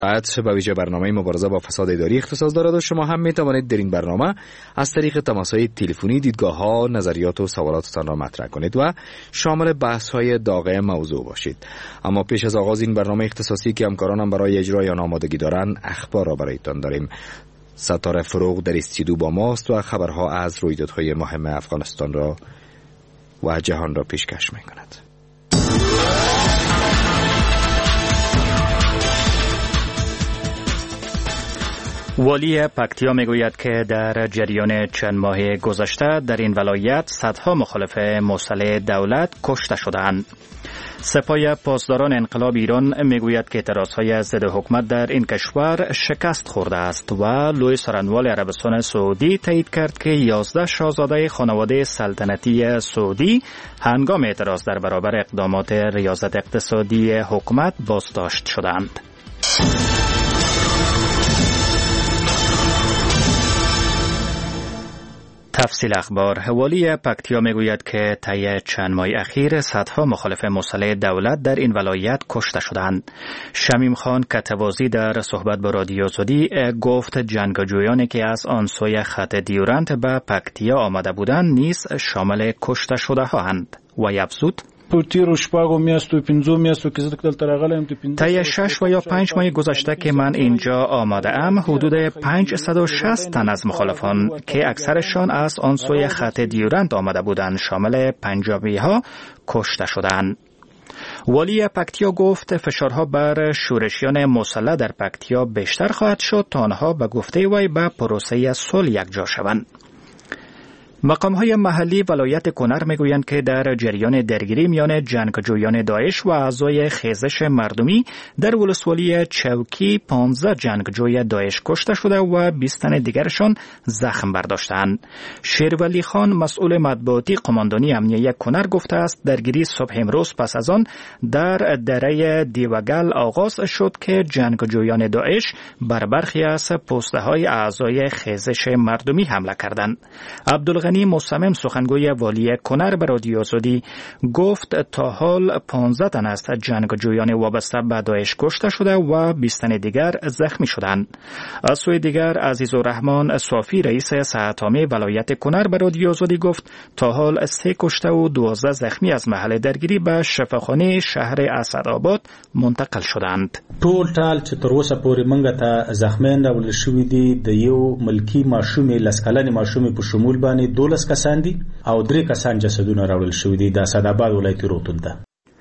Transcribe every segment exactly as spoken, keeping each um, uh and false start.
بعد به ویژه برنامه مبارزه با فساد اداری اختصاص دارد و شما هم می توانید در این برنامه از طریق تماس‌های تلفنی دیدگاه‌ها، نظریات و سوالاتتان را مطرح کنید و شامل بحث‌های داغ موضوع باشید. اما پیش از آغاز این برنامه اختصاصی که همکارانم برای اجرای آن آمادگی دارند، اخبار را برایتان داریم. ستاره فروغ در استودیو با ماست و خبرها از رویدادهای مهم افغانستان را و جهان را پیشکش می‌کند. والی پکتیا میگوید که در جریان چند ماه گذشته در این ولایت صدها مخالف موصل دولت کشته شدند. سپاه پاسداران انقلاب ایران میگوید که اعتراضهای ضد حکومت در این کشور شکست خورده است و لوی سرانوال عربستان سعودی تایید کرد که یازده شاهزاده خانواده سلطنتی سعودی هنگام اعتراض در برابر اقدامات ریاست اقتصادی حکومت بازداشت شدند. تفصیل اخبار. والی پکتیا میگوید که طی چند ماه اخیر صدها مخالف مسلح دولت در این ولایت کشته شدند. شمیم خان کتوازی در صحبت با رادیو آزادی گفت جنگجویانی که از آن سوی خط دیورنت به پکتیا آمده بودند نیز شامل کشته شده هاند و افزود طی شش و یا پنج ماه گذشته که من اینجا آمده ام حدود پانصد و شصت تن از مخالفان که اکثرشان از آن سوی خط دیورنت آمده بودند شامل پنجابی ها کشته شدند. والی پکتیا گفت فشارها بر شورشیان مسلح در پکتیا بیشتر خواهد شد تا آنها به گفته وی به پروسه صلح یکجا شوند. مقام‌های محلی ولایت کنر میگویند که در جریان درگیری میان جنگجویان داعش و اعضای خیزش مردمی در ولسوالی چوکی پانزده جنگجوی داعش کشته شده و بیست تن دیگرشان زخم برداشتند. شیرولی خان مسئول مطبوعاتی قماندانی امنیه کنر گفته است درگیری صبح امروز پس از آن در دره دیوگل آغاز شد که جنگجویان داعش بر برخی از پست‌های اعضای خیزش مردمی حمله کردند. عبدالغنی مصمم سخنگوی والی کنر به رادیو آزادی گفت تا حال پانزده تن از جنگجویان وابسته به داعش کشته شده و بیست تن دیگر زخمی شدند. از سوی دیگر عزیزالرحمن صافی رئیس صحت عامه ولایت کنر به رادیو آزادی گفت تا حال سه کشته و دوازده زخمی از محل درگیری به شفاخانه شهر اسدآباد منتقل شدند. ټول ټال چې تر اوسه پورې منګه ته زخمیان راوړل شوي دي د یو ملکی ماشومې لسکلنې ماشومې په شمول باندې دولس کسان دي او درې کسان جسدونه راوړل شوي دي د اسدآباد ولایتي روغتون ته.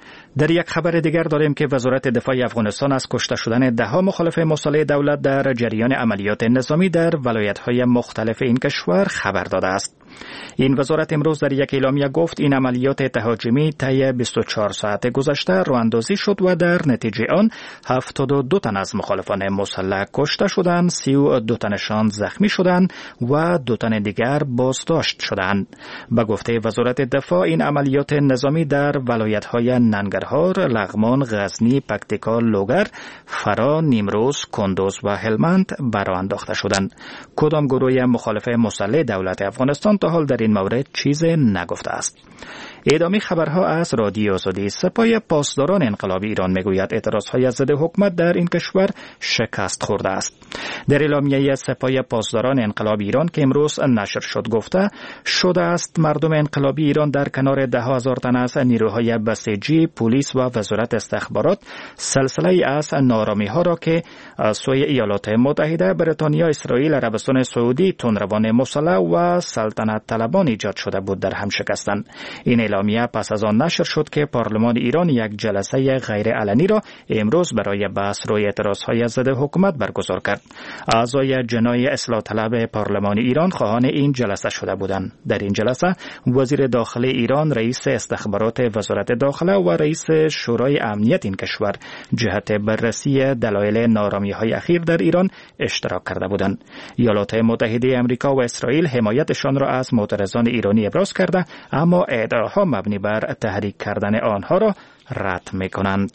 در یک خبر دیگر داریم که وزارت دفاع افغانستان از کشته شدن ده ها مخالف مسلح دولت در جریان عملیات نظامی در ولایت‌های مختلف این کشور خبر داده است. این وزارت امروز در یک اعلامیه گفت این عملیات تهاجمی طی بیست و چهار ساعت گذشته راه‌اندازی شد و در نتیجه آن هفتاد و دو تن از مخالفان مسلح کشته شدند، سی و دو تنشان زخمی شدند و دو تن دیگر بازداشت شدند. به گفته وزارت دفاع این عملیات نظامی در ولایت‌های ننگرهار، لغمان، غزنی، پکتیکا، لوگر، فرا، نیمروز، کندوز و هلمند برآ انداخته شدند. کدام گروه مخالف مسلح دولت افغانستان تا حال در این مورد چیز نگفته است. ادامه خبرها از رادیو آزادی. سپاه پاسداران انقلاب ایران میگوید اعتراضهای ضد حکومت در این کشور شکست خورده است. در اعلامیه سپاه پاسداران انقلاب ایران که امروز نشر شد گفته شده است مردم انقلابی ایران در کنار ده هزار تن از نیروهای بسیجی، پلیس و وزارت استخبارات سلسله از نارامی‌ها را که از سوی ایالات متحده، بریتانیا، اسرائیل، عربستان سعودی، تندروان مسلح و سلطنت طلبان ایجاد شده بود در هم شکستند. این اعلامیه پس از آن نشر شد که پارلمان ایران یک جلسه غیر علنی را امروز برای بحث روی اعتراضهای ضد حکومت برگزار کرد. اعضای جناح اصلاح طلب پارلمان ایران خواهان این جلسه شده بودند. در این جلسه وزیر داخلی ایران، رئیس استخبارات وزارت داخله و رئیس شورای امنیت این کشور جهت بررسی دلایل نارامی‌های اخیر در ایران اشتراک کرده بودند. ایالات متحده آمریکا و اسرائیل حمایتشان را از معترضان ایرانی ابراز کرده، اما ادعاها مبنی بر تحریک کردن آنها را رد می‌کنند.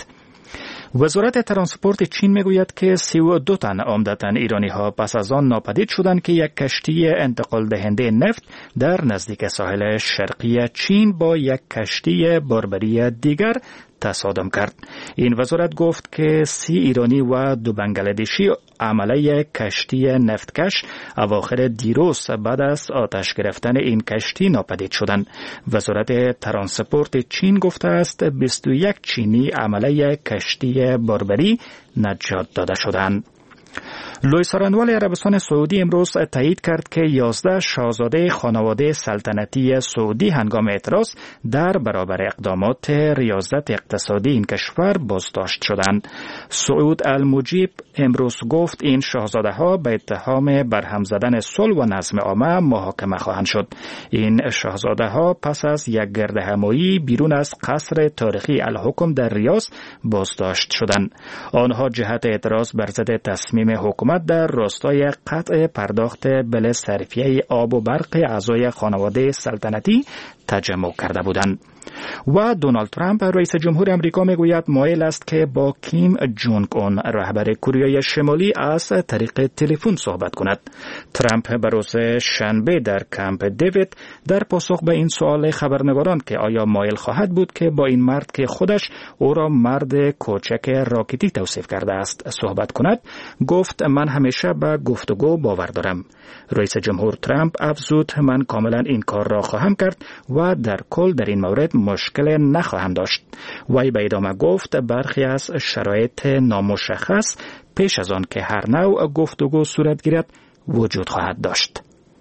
وزارت ترانسپورت چین میگوید که سی و دو تن عمدتاً ایرانی ها پس از آن ناپدید شدند که یک کشتی انتقال دهنده نفت در نزدیک ساحل شرقی چین با یک کشتی باربری دیگر تصادم کرد. این وزارت گفت که سی ایرانی و دو بنگلادشی عمله کشتی نفتکش اواخر دیروز بعد از آتش گرفتن این کشتی ناپدید شدند. وزارت ترانسپورت چین گفته است بیست و یک چینی عمله کشتی باربری نجات داده شدند. لوی سارنوال عربستان سعودی امروز تایید کرد که یازده شاهزاده خانواده سلطنتی سعودی هنگام اعتراض در برابر اقدامات ریاست اقتصادی این کشور بازداشت شدند. سعود المجیب امروز گفت این شاهزاده ها به اتهام برهم زدن صلح و نظم عامه محاکمه خواهند شد. این شاهزاده ها پس از یک گردهمایی بیرون از قصر تاریخی الحکم در ریاض بازداشت شدند. آنها جهت اعتراض بر ضد تصمیم حکومت در راستای قطع پرداخت بل صرفیه آب و برق اعضای خانواده سلطنتی تجمع کرده بودند. و دونالد ترامپ رئیس جمهور امریکا میگوید مایل است که با کیم جونگ اون رهبر کره شمالی از طریق تلفن صحبت کند. ترامپ به روز شنبه در کمپ دیوید در پاسخ به این سوال خبرنگاران که آیا مایل خواهد بود که با این مرد که خودش او را مرد کوچک راکتی توصیف کرده است صحبت کند، گفت من همیشه به گفتگو باور دارم. رئیس جمهور ترامپ افزود من کاملا این کار را خواهم کرد و در کل در این مورد مشکل نخواهم داشت. وی به ادامه گفت برخی از شرایط نامشخص پیش از آن که هر نوع گفتگو صورت گیرد وجود خواهد داشت.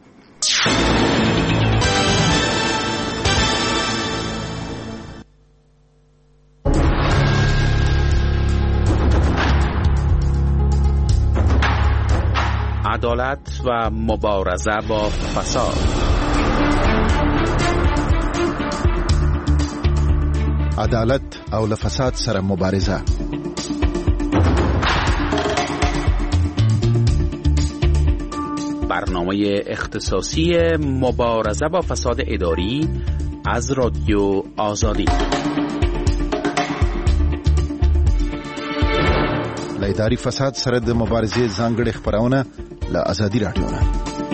عدالت و مبارزه با فساد. عدالت او له فساد سره مبارزه. برنامه اختصاصی مبارزه با فساد اداری از رادیو آزادی. له اداري فساد سره د مبارزې ځانګړې خبرونه له آزادي رادیو نه.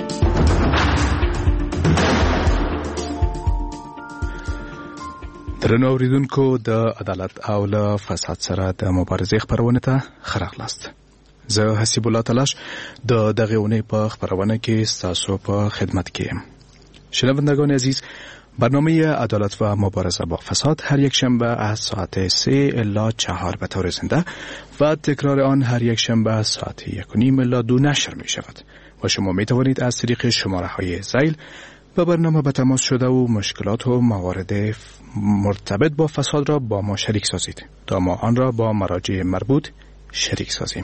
درنو اوریدونکو د عدالت او له فساد سره د مبارزې خبرونه ته خراغلاست. زه حسیب الله تلاش د دغه اونۍ په خبرونه کې ستاسو په خدمت کې یم. شنوندگان عزیز، برنامه عدالت و مبارزه با فساد هر یک شنبه از ساعت سه الی چهار به طور زنده و تکرار آن هر یک شنبه از ساعت یک و نیم الی دو نشر می شود و شما می توانید از طریق شماره های زیل به برنامه به تماس شده و مشکلات و موارد مرتبط با فساد را با ما شریک سازید تا ما آن را با مراجع مربوط شریک سازیم.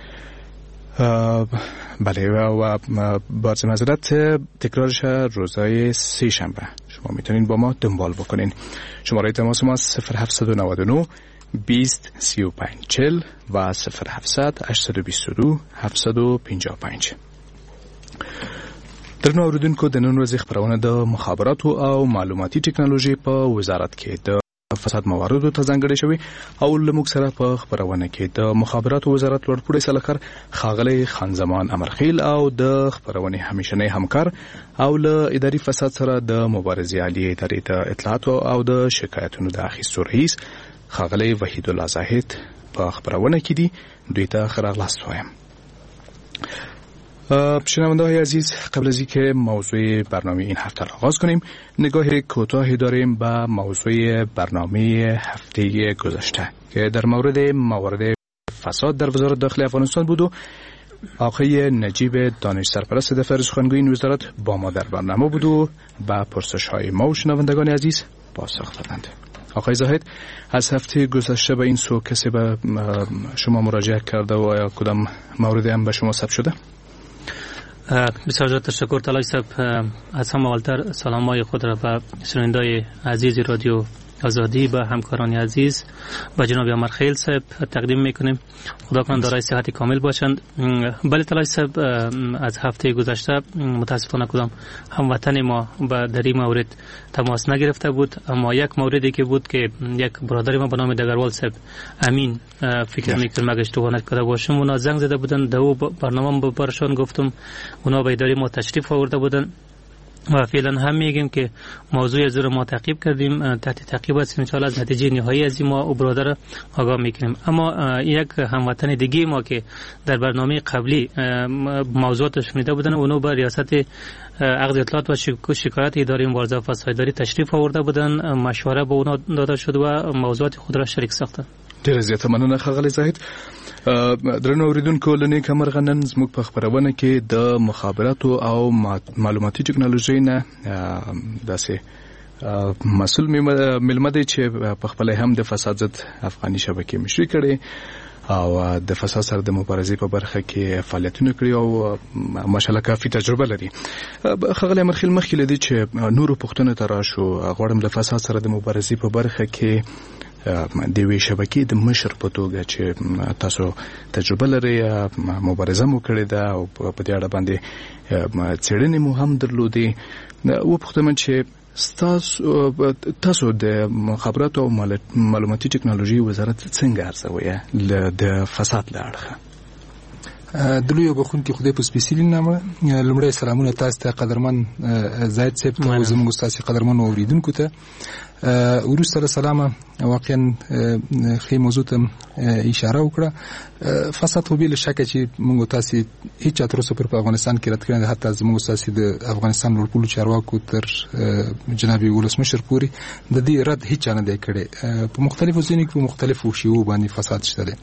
بله و باز معذرت تکرارش روزهای سه شنبه شما میتونین با ما دنبال بکنین. شماره تماس ما صفر هفتصد و نود و نه بیست سی و پنج چهل و صفر هفتصد هشتصد و بیست و دو هفتصد و پنجاه و پنج. درنو اوریدونکو د نن ورځې خبرونه د مخابراتو او معلوماتي ټکنالوژي په وزارت کې د فساد مواردو ته ځانګړې شوی او له موږ سره په خبرونه کې د مخابراتو وزارت لوړپوړی سلاکار ښاغلی خان زمان امرخیل او د خبرونې همیشنی همکار او له اداري فساد سره د مبارزې عالیه ادارې د اطلاعاتو او د شکایتونو د اخیستو رئیس ښاغلی وحید الله زاهد په خبرونه کې دي. دوی ته ښه راغلاست وایم. شنونده‌های عزیز، قبل از اینکه موضوع برنامه این هفته را آغاز کنیم نگاه کوتاهی داریم به موضوع برنامه هفته گذشته که در مورد موارد فساد در وزارت داخلی افغانستان بود و آقای نجیب دانش سرپرست دفتر سخنگوی این وزارت با ما در برنامه بود و به پرسش‌های ما و شنوندگان عزیز پاسخ دادند. آقای زاهد، از هفته گذشته به این سو کسی به شما مراجعه کرده و آیا کدام موردی هم به شما ثبت شده؟ بسیار زیاد تشکر تلاش صاحب. از همه اولتر سلامای خود را به شنوندای عزیز رادیو آزادی به همکاران عزیز و جناب امرخیل صاحب تقدیم میکنیم. خدا کنه دارای صحت کامل باشند. بله تلاش صاحب، از هفته گذشته متاسفانه کدام هموطن ما با در این مورد تماس نگرفته بود، اما یک موردی که بود که یک برادر ما به نام دگروال صاحب امین فکر میکنم مگه اشتباه نکرده باشم اونا زنگ زده بودن، دو برنامه برشان گفتم، اونا به اداره ما تشریف آورده بودن و فعلا هم میگیم که موضوع زیر ما تعقیب کردیم، تحت تعقیب است، ان شاء الله از نتیجه نهایی از ما و برادر آگاه میکنیم. اما یک هموطن دیگه ما که در برنامه قبلی موضوعات شنیده بودن، اونو به ریاست عقد اطلاعات و شکایت اداره مبارزه با فساد اداری تشریف آورده بودن، مشوره به اونا داده شد و موضوعات خود را شریک ساختن. ډیره زیاته مننه ښاغلی زاهد. درنو اوریدونکو، لنې کمرغه نن زموږ په خپرونه کې د مخابراتو او معلوماتي ټکنالوژۍ نه داسې مسؤل مېلمه دی چې په خپله هم د فساد ضد افغاني شبکې مشري کړې او د فساد سره د مبارزې په برخه کې فعالیتونه کړي او ماشاءالله کافي تجربه لري. ښاغلی امرخیل، مخکې له دې چې نورو پوښتنو ته راشو، غواړم له فساد سره د مبارزې په برخه کې د یوې شبکې د مشر په توګه چې تاسو تجربه لرئ، مبارزه مو کړې ده او په دې اړه باندې څېړنې مو هم درلودې، وپوښتم چې ستاسو تاسو د مخابراتو او معلوماتي ټکنالوژي وزارت څنګه ارزوئ د فساد له اړخه؟ د لوی بخونکي خدای په سپیشلي نامه لومړی سلامونه تاسو ته قدرمن زاید صاحب ته او زموږ تاسو قدرمن اوریدونکو ته. وروسته له سلامه واقعا خې موضوع ته اشاره وکړه. فساد خو بې له شکه چې موږ تاسو هیڅ چا تر اوسه پر افغانستان کې رد کړی، حتی زموږ تاسو د افغانستان لوړپوړو چارواکو تر جناب ولسمشر پورې د دې رد هیڅ چا نه دی کړی. په مختلفو ځینو کې په مختلفو شیوو باندې فساد شته دی،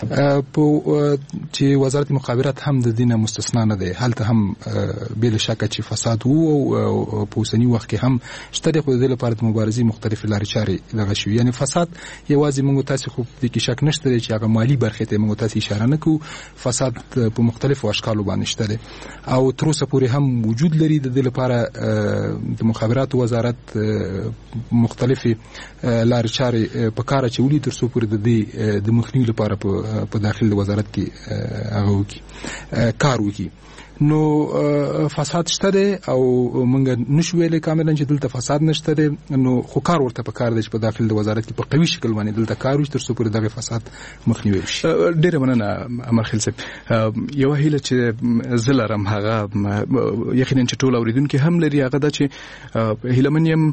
په چې وزارت مخابرات هم د دې نه مستثنا نه دی. هلته هم بې له شکه چې فساد وو او په اوسني وخت کې هم شته دی، خو د دې لپاره د مبارزې مختلف لارې چارې دغه شوي. یعنی فساد یوازې موږ تاسو خو د کې شک نشته چې هغه مالی برخې ته موږ تاسو اشاره نکو، فساد په مختلفو اشکالو باندې شته دی او تر اوسه پورې هم وجود لري. د دې لپاره د مخابراتو وزارت مختلفې لارې چارې په کار اچولي تر څو پورې د دې د مخنیوي لپاره په داخل وزارت کې هغه وکړي کار وکړي. نو فساد شته دی او موږ نشو ویلې کاملا چې دلته فساد نشته دی، نو خو کار ورته په کار دی چې په داخل د وزارت کې په قوي شکل باندې دلته کار وشي تر څو پورې دغه فساد مخنیوي شي. ډیره مننه امرخیل صاحب. یو هیله چې زه لرم هغه یقینا چې ټول اوریدونکي هم لري، هغه دا چې هیلمن یم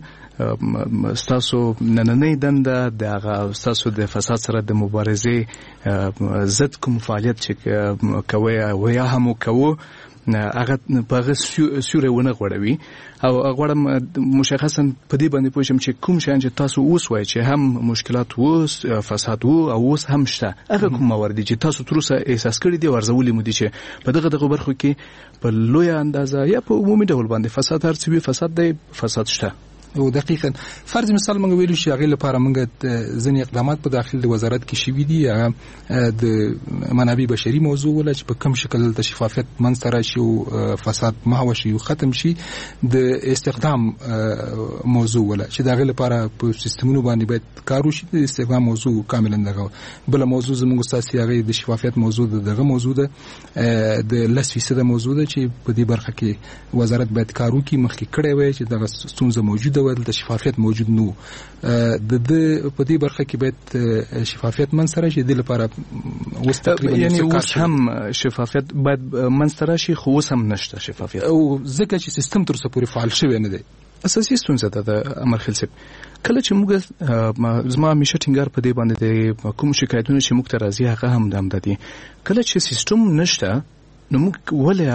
ستاسو نننۍ دنده د هغه ستاسو د فساد سره د مبارزې ضد کوم فعالیت چې کوئ او یا هم کوو هغه په هغه سیوری ونه غوړوي او غواړم مشخصا په دې باندې پوه شم چې کوم شیان چې تاسو اوس وایئ چې هم مشکلات وو، فساد وو او اوس هم شته، هغه کوم موارد چې تاسو تر اوسه احساس کړي دي او ارزولي مو دي چې په دغه دغه برخو کې په لویه اندازه یا په عمومي ډول باندې فساد هر څه وي، فساد دی، فساد شته؟ او دقیقاً فرض مثال موږ ویلو چې هغه لپاره موږ ځینې اقدامات په داخل د وزارت کې شوي دي. د منابع بشري موضوع ولا چې په کوم شکل د شفافیت منځ راشي او فساد محو شي او ختم شي، د استخدام موضوع ولا چې دغه لپاره په سیستمونو باندې باید کار وشي. د استخدام موضوع کاملا دغه بل موضوع زموږ اساسي هغه د شفافیت موضوع دغه موضوع ده، د لس فیصد موضوع ده چې په دې برخه کې وزارت باید کار وکړي. مخکې کړی وای چې دغه ستونزه موجوده د شفافیت موجود نو، د دې په دې برخه کې باید شفافیت منځ شي. د لپاره اوس تقریبا یعنی اوس هم شفافیت باید منځ راشي، خو اوس هم نشته شفافیت او ځکه چې سیستم تر څو پورې فعال شوی نه دی. اساسي ستونزه ده د امرخیل صاحب. کله چې موږ زما همیشه ټینګار په دې باندې د کوم شکایتونه چې موږ ته راځي هغه هم د همدادي، کله چې سیستم نشته نو موږ ولې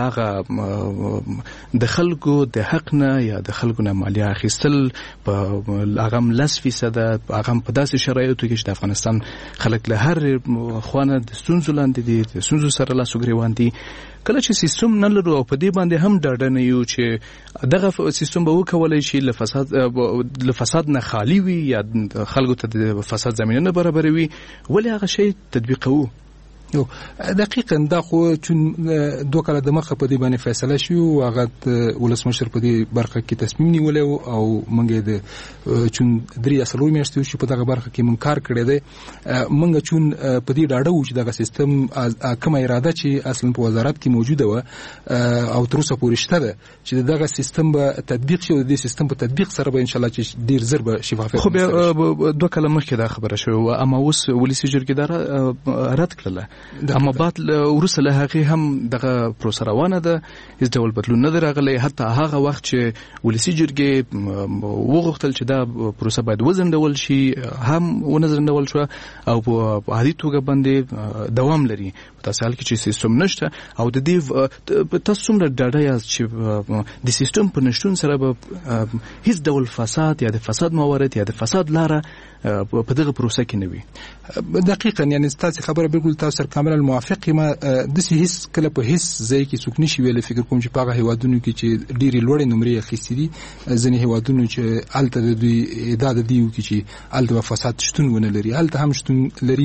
هغه د خلکو د حق نه یا د خلکو نه مالیه اخیستل په هغه لس فیصد هغه په داسې شرایطو کې چې د افغانستان خلک له هر خوانه د ستونزو لاندې دي، د ستونزو سره لاس وګریوان دي، کله چې سیستم نه لرو او په دې باندې هم ډاډه نه یو چې دغه سیستم به وکولای شي له فساد له فساد نه خالی وي یا خلکو ته د فساد زمینه نه برابروي، ولې هغه شی تطبیقوو؟ یو دقیقاً دا خو چون دوه کاله د مخه په دې باندې فیصله شو او هغه ولسمشر په دې برخه کې تصمیم نیولې او موږ د چون درې اصلو میاشتې شو په دغه برخه کې موږ کار کړی دی. موږ چون په دې ډاډه و چې دغه سیستم کومه اراده چې اصلا په وزارت کې موجوده و او تر اوسه پورې شته ده چې دغه سیستم به تطبیق شي او د سیستم په تطبیق سره به ان شاء الله چې ډیر زر به شفافیت. خو دوه کاله مخکې دا خبره شوه، اما اوس ولسی جرګه رد کړله. اما بعد ورسره له هغه هم دغه پروسه روانه ده، هیڅ ډول بدلون نه راغلی. حتی هغه وخت چې ولسی جرګې وغوښتل چې دا پروسه باید وزندول شي هم ونزندول شو او په عادي توګه باندې دوام لري. په تاسو حال کې چې سیستم نشته او د دې تاسو څومره ډاډه یاست چې د سیستم په نشټون سره به هیڅ ډول فساد یا د فساد موارد یا د فساد لاره په دغه پروسه کې نه وي؟ دقیقاً یعنی تاسو خبره بالکل تاسو سره کاملا موافق یم. د هیڅ کله په هیڅ ځای کې څوک نشي ویل فکر کوم چې په هغه هیوادونو کې چې ډېری لوړې نمرې اخیستې دي، ځینې هیوادونو چې الته د دوی ادعا د دیو کې چې الته فساد شتون ونه لري، الته هم شتون لري.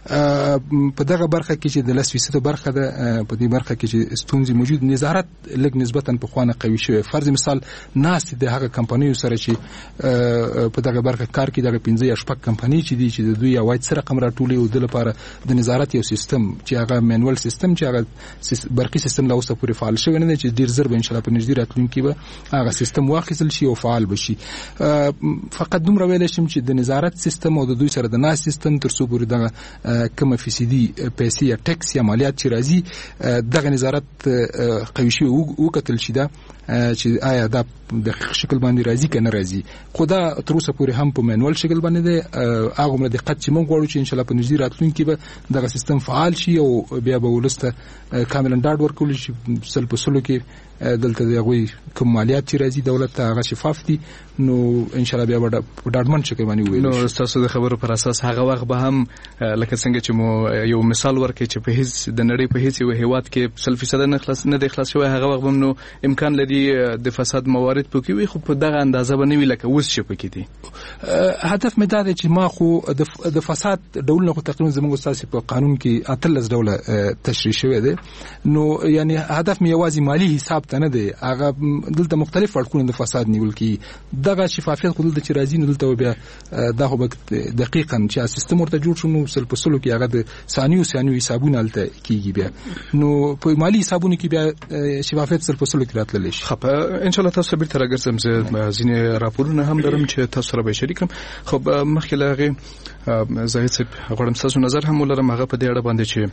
په دغه برخه کې چې د لس فیصد برخه ده، په دې برخه کې چې ستونزې موجود، نظارت لږ نسبتا په خوانه قوي شوی. فرض مثال ناس د هغه کمپنیو سره چې په دغه برخه کار کوي، دغه پنځه یا شپږ کمپنۍ چې دي چې د دوی یو څه رقم راټولي او د لپاره د نظارت یو سیستم چې هغه مینوال سیستم چې هغه برقي سیستم لا اوسه پورې فعال شوی نه دی، چې ډیر زر به ان شاء الله په نږدې راتلونکي به هغه سیستم واخیستل شي او فعال بشي. فقط دومره ویل شم چې د نظارت سیستم او د دوی سره د ناس سیستم تر څو پورې دغه کم فیصدي پیسې یا ټیکس یا مالیات چې راځي دغه نظارت قوي شي او کتل شي دا چې آیا دا د شکل باندې راځي کنه راځي. خو دا تر اوسه پورې هم په مینوال شکل باندې دی. هغه مله دقت چې موږ غواړو چې ان شاء الله په نږدې راتلونکي به دغه سیستم فعال شي او بیا به ولسته کاملا ډاډ ورکول شي سل په سلو کې دلته د هغوی کوم مالیات چې راځي دولت ته هغه شفاف دي، نو ان شاء الله بیا به په ډاډمن شکل باندې وویل نو تاسو د خبرو پر اساس هغه وخت به هم لکه څنګه چې مو یو مثال ورکړي چې په هیڅ د نړۍ په هیڅ یو هیواد کې سل فیصد نه خلاص نه د خلاص شوی، هغه وخت هم نو امکان لري د فساد موارد پکې وي، خو په دغه اندازه به نه وي لکه اوس چې پکې دي. هدف مې دا دی چې ما خو د فساد ډولونه خو تقریبا زموږ استاد په قانون کې اتلس ډوله تشریح شوی دی، نو یعنی هدف مې یوازې مالی حساب ته نه دی، هغه دلته مختلف اړخونه د فساد نیول کی دغه شفافیت خو دلته چې راځي نو دلته بیا دا خو دقیقاً چې سیستم ورته جوړ شو نو سل په سلو کې هغه د ثانیو ثانیو حسابونه الته کیږي، بیا نو په مالی حسابونو کې بیا شفافیت سل په سلو کې راتللی شي. خب ان شاء الله تاسو به تر راګرځم زه ځینې راپورونه هم لرم چې تاسو سره به شریک کړم. خب مخکې له هغې زاهد صاحب غواړم ستاسو نظر هم ولرم هغه په دې اړه باندې چې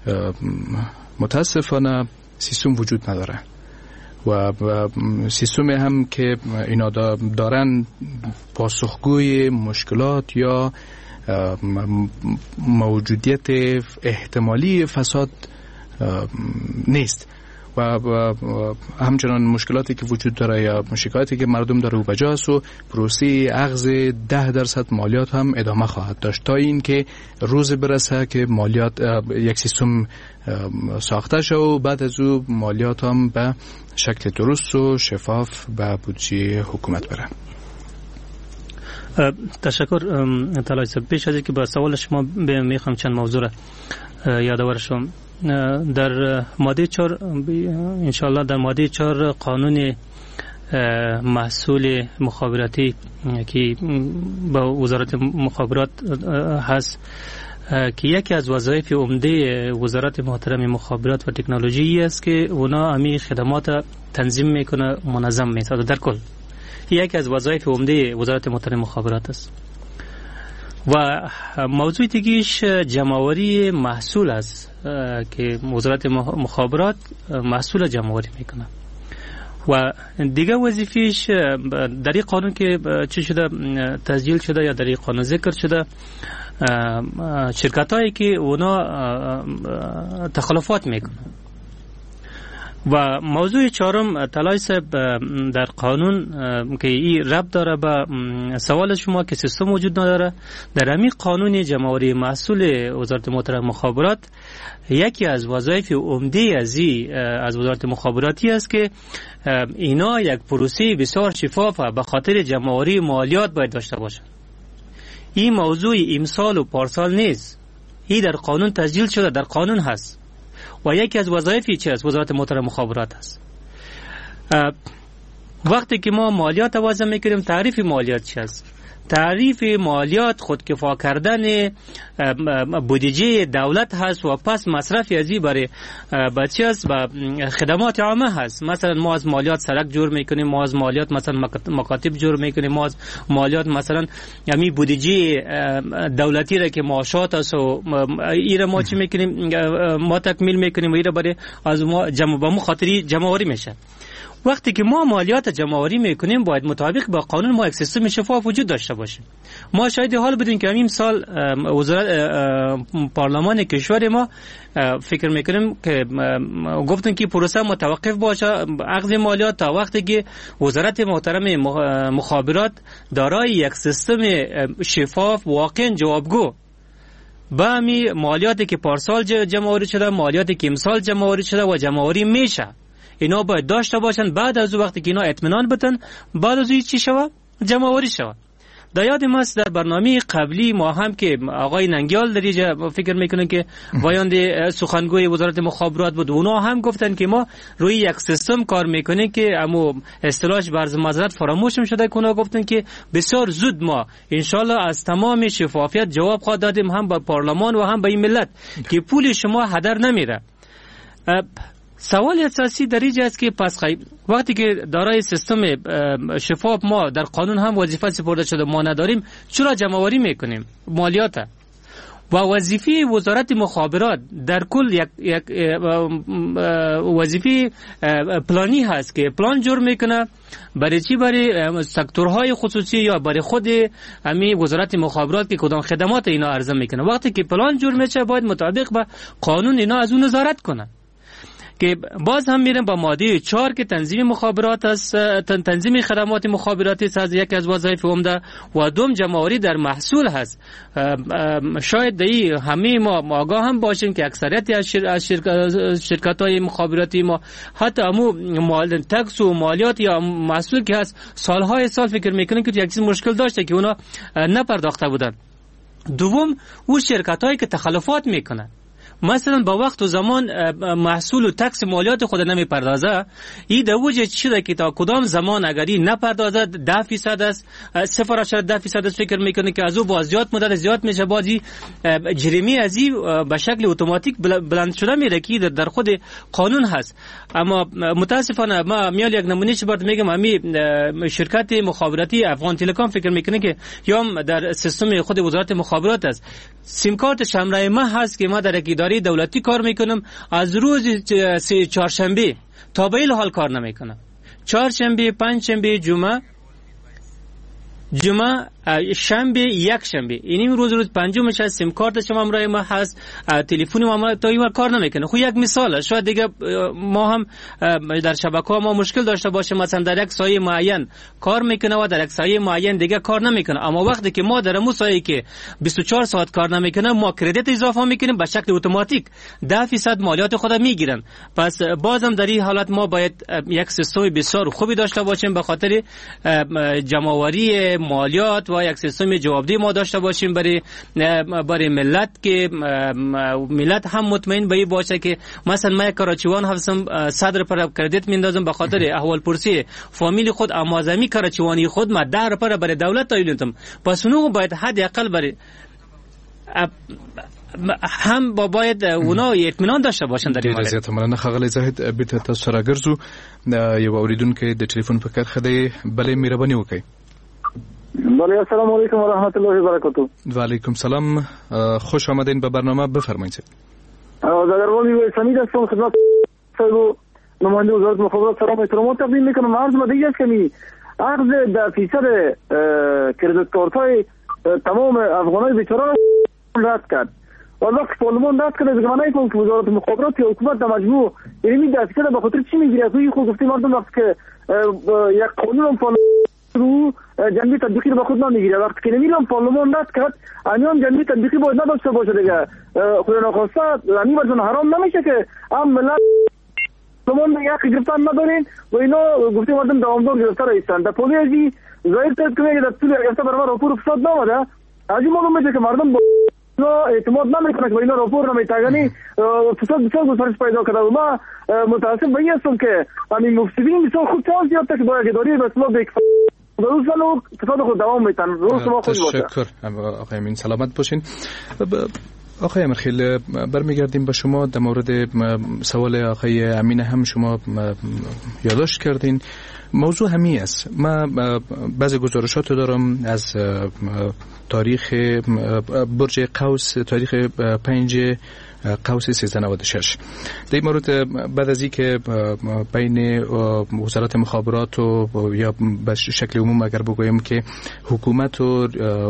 متاسفانه سیستم وجود نداره و سیستم هم که اینا دارن پاسخگوی مشکلات یا موجودیت احتمالی فساد نیست و همچنان مشکلاتی که وجود داره یا شکایتی که مردم داره و بجاست و پروسه اخذ ده درصد مالیات هم ادامه خواهد داشت تا این که روز برسه که مالیات یک سیستم ساخته شد و بعد از او مالیات هم به شکل درست و شفاف به بودجه حکومت بره. تشکر طلای صاحب. پیش از اینکه با سوال شما میخوام چند موضوع را یادآور شم. در ماده چهار انشاءالله در ماده چهار قانون محصول مخابراتی که با وزارت مخابرات هست که یکی از وظایف عمده وزارت محترم مخابرات و تکنولوژی است که اونا همین خدمات تنظیم میکنه، منظم میسازه. در کل یکی از وظایف عمده وزارت محترم مخابرات است و موضوع دیگه‌اش جمع‌آوری محصول است که وزارت مخابرات محصول جمع‌آوری میکنه و دیگه وظیفه‌اش در این قانون که چی شده تسجیل شده یا در این قانون ذکر شده شرکتایی که اونا تخلفات میکنه. و موضوع چهارم طلای صاحب در قانون که این ربط داره به سوال شما که سیستم وجود نداره، در همین قانون جمع‌آوری محصول وزارت محترم مخابرات یکی از وظایف عمده از از وزارت مخابراتی است که اینا یک پروسه بسیار شفاف به خاطر جمع‌آوری مالیات باید داشته باشه. این موضوع امسال و پارسال نیست، این در قانون تسجیل شده، در قانون هست و یکی از وظایفی چه است وزارت محترم مخابرات است. وقتی که ما مالیات وضع میکنیم تعریف مالیات چی است؟ تعریف مالیات خودکفا کردن بودجه دولت هست و پس مصرف ازی برای بچه هست و خدمات عامه هست. مثلا ما از مالیات سرک جور میکنیم، ما از مالیات مثلا مکاتب جور میکنیم، ما از مالیات مثلا یعنی بودجه دولتی را که معاشات است و ایره ما چی میکنیم، ما تکمیل میکنیم و ایره برای از ما جمع با خاطری جمع‌آوری میشه. وقتی که ما مالیات جمع‌آوری میکنیم باید مطابق با قانون ما یک سیستم شفاف وجود داشته باشه. ما شاید حال بدیم که همین سال وزارت پارلمان کشور ما فکر میکنیم که گفتن که پروسه متوقف باشه اخذ مالیات تا وقتی که وزارت محترم مخابرات دارای یک سیستم شفاف واقعا جوابگو با می مالیاتی که پارسال جمع‌آوری شده، مالیاتی که امسال جمع‌آوری شده و جمع‌آوری میشه، اینا باید داشته باشن. بعد از وقتی که اینا اطمینان بدن بعد از چی شوه جمع‌آوری شوه. در یاد ماست در برنامه قبلی ما هم که آقای ننگیال در اینجا فکر میکنن که وایند سخنگوی وزارت مخابرات بود، اونا هم گفتن که ما روی یک سیستم کار میکنیم که امو اصطلاحش برز معذرت فراموش شده که اونا گفتن که بسیار زود ما انشالله از تمام شفافیت جواب خواهد دادیم هم به پارلمان و هم به این ملت که پول شما هدر نمیره. سوال اساسی در اینجا است که پس خیلی وقتی که دارای سیستم شفاف ما در قانون هم وظیفه سپرده شده ما نداریم، چرا جمع‌آوری میکنیم مالیات؟ و وظیفه وزارت مخابرات در کل یک, یک وظیفه پلانی هست که پلان جور میکنه برای چی؟ برای سکتورهای خصوصی یا برای خود همین وزارت مخابرات که کدام خدمات اینا عرضه میکنه. وقتی که پلان جور میشه باید مطابق با قانون اینا از اون نظارت کنه. که باز هم میرم با ماده چهار که تنظیم مخابرات است، تنظیم خدمات مخابراتی است از یک از وظایف عمده و دوم جمع‌آوری در محصول هست. شاید دی همه ما آگاه هم باشیم که اکثریت از, شر... از شرکت... شرکت‌های مخابراتی ما حتی امو مال تکس و مالیات یا محصول که هست سالهای سال فکر میکنن که یک چیز مشکل داشته که اونا نپرداخته بودن. دوم اون شرکت‌هایی که تخلفات میکنن، مثلا با وقت و زمان محصول و تکس مالیات خود نمی پردازه، این در وجه چی ده که تا کدام زمان اگری نپردازه ده فیصد است، صفر اشاره ده فیصد است فکر میکنه که از او باز زیاد مدت زیاد میشه، بازی جریمه ازی به شکل اتوماتیک بلند شده میره که در خود قانون هست. اما متاسفانه ما میال یک نمونهش برات میگم، امی شرکت مخابراتی افغان تلکام فکر میکنه که یا در سیستم خود وزارت مخابرات است، سیم کارت شمرای ما هست که ما در اداره دولتی کار میکنم، از روز چهارشنبه تا به این حال کار نمیکنم. چهارشنبه، پنجشنبه، جمعه جمعه شنبه یک شنبه این روز روز پنجمش هست، سیم کارت شما همراه ما هست، تلفن ما تا این کار نمیکنه. خب یک مثال شاید دیگه ما هم در شبکه‌ها ما مشکل داشته باشه، مثلا در یک سایه معین کار میکنه و در یک سایه معین دیگه کار نمیکنه، اما وقتی که ما در مو سایه که بیست و چهار ساعت کار نمیکنه ما کردیت اضافه میکنیم به شکل اتوماتیک ده فیصد مالیات خود میگیرن. پس بازم در این حالت ما باید یک سیستم بسیار خوبی داشته باشیم به خاطر جمع‌آوری مالیات و یک سیستم جوابدهی ما داشته باشیم برای برای ملت که ملت هم مطمئن به این باشه که مثلا من کراچیوان هستم صد روپیه کردیت میندازم به خاطر احوال پرسی فامیل خود، اما زمین کراچیوانی خود ما ده روپیه برای دولت تاییدم. پس اونو باید حداقل برای هم با باید اونا اطمینان داشته باشن در این مورد. مننه خغلی زاهد بیت تاسو راګرځو یو اوریدونکو د ټلیفون په کار خدای بلې مهرباني وکړي. بله السلام علیکم و رحمت الله و برکاته. و علیکم سلام، خوش آمدین به برنامه، بفرمایید. زگروانی و سمید هستم خدمت صاحب نماینده وزارت مخابرات سلام احترامات تقدیم میکنم. عرض ما دیگه است که می عرض در فیصد کردیت کارت‌های تمام افغانای بیچاره رد کرد و وقت پارلمان رد کرد دیگه من نمی‌کنم که وزارت مخابرات یا حکومت در مجموع یعنی در فیصد به خاطر چی میگیره؟ توی خود گفتیم مردم وقتی که یک قانون رو جنبی تطبیقی رو به خود نمیگیره، وقتی که نمیرم پارلمان رد کرد انیام جنبی تطبیقی باید نداشته باشه دیگه. خدا ناخواسته یعنی برشون حرام نمیشه که هم ملت پارلمان یک گرفتن ندارین و اینا گفتیم مردم دوامدار گرفته رایستن. در پولیسی ظاهر کرد که میگه در طول گرفته برای راپور فساد نامده، از این معلوم میشه که مردم با اعتماد نمیکنه که اینا راپور نمیتگنی فساد بسیار گسترش پیدا کرده و ما متاسف به این هستم که همین مفسدین بسیار خوب چانس یافته که با یک اداره به اصطلاح روز سال اقتصاد خود دوام میتن. روز شما خوش باشه. تشکر آقای امین، سلامت باشین. آقای امرخیل برمیگردیم به شما. در مورد سوال آقای امین هم شما یادداشت کردین. موضوع همین است. ما بعضی گزارشات دارم از تاریخ برج قوس، تاریخ پنج قوس سیزده نود و شش. در این مورد بعد از اینکه بین وزارت مخابرات و یا به شکل عموم اگر بگویم که حکومت و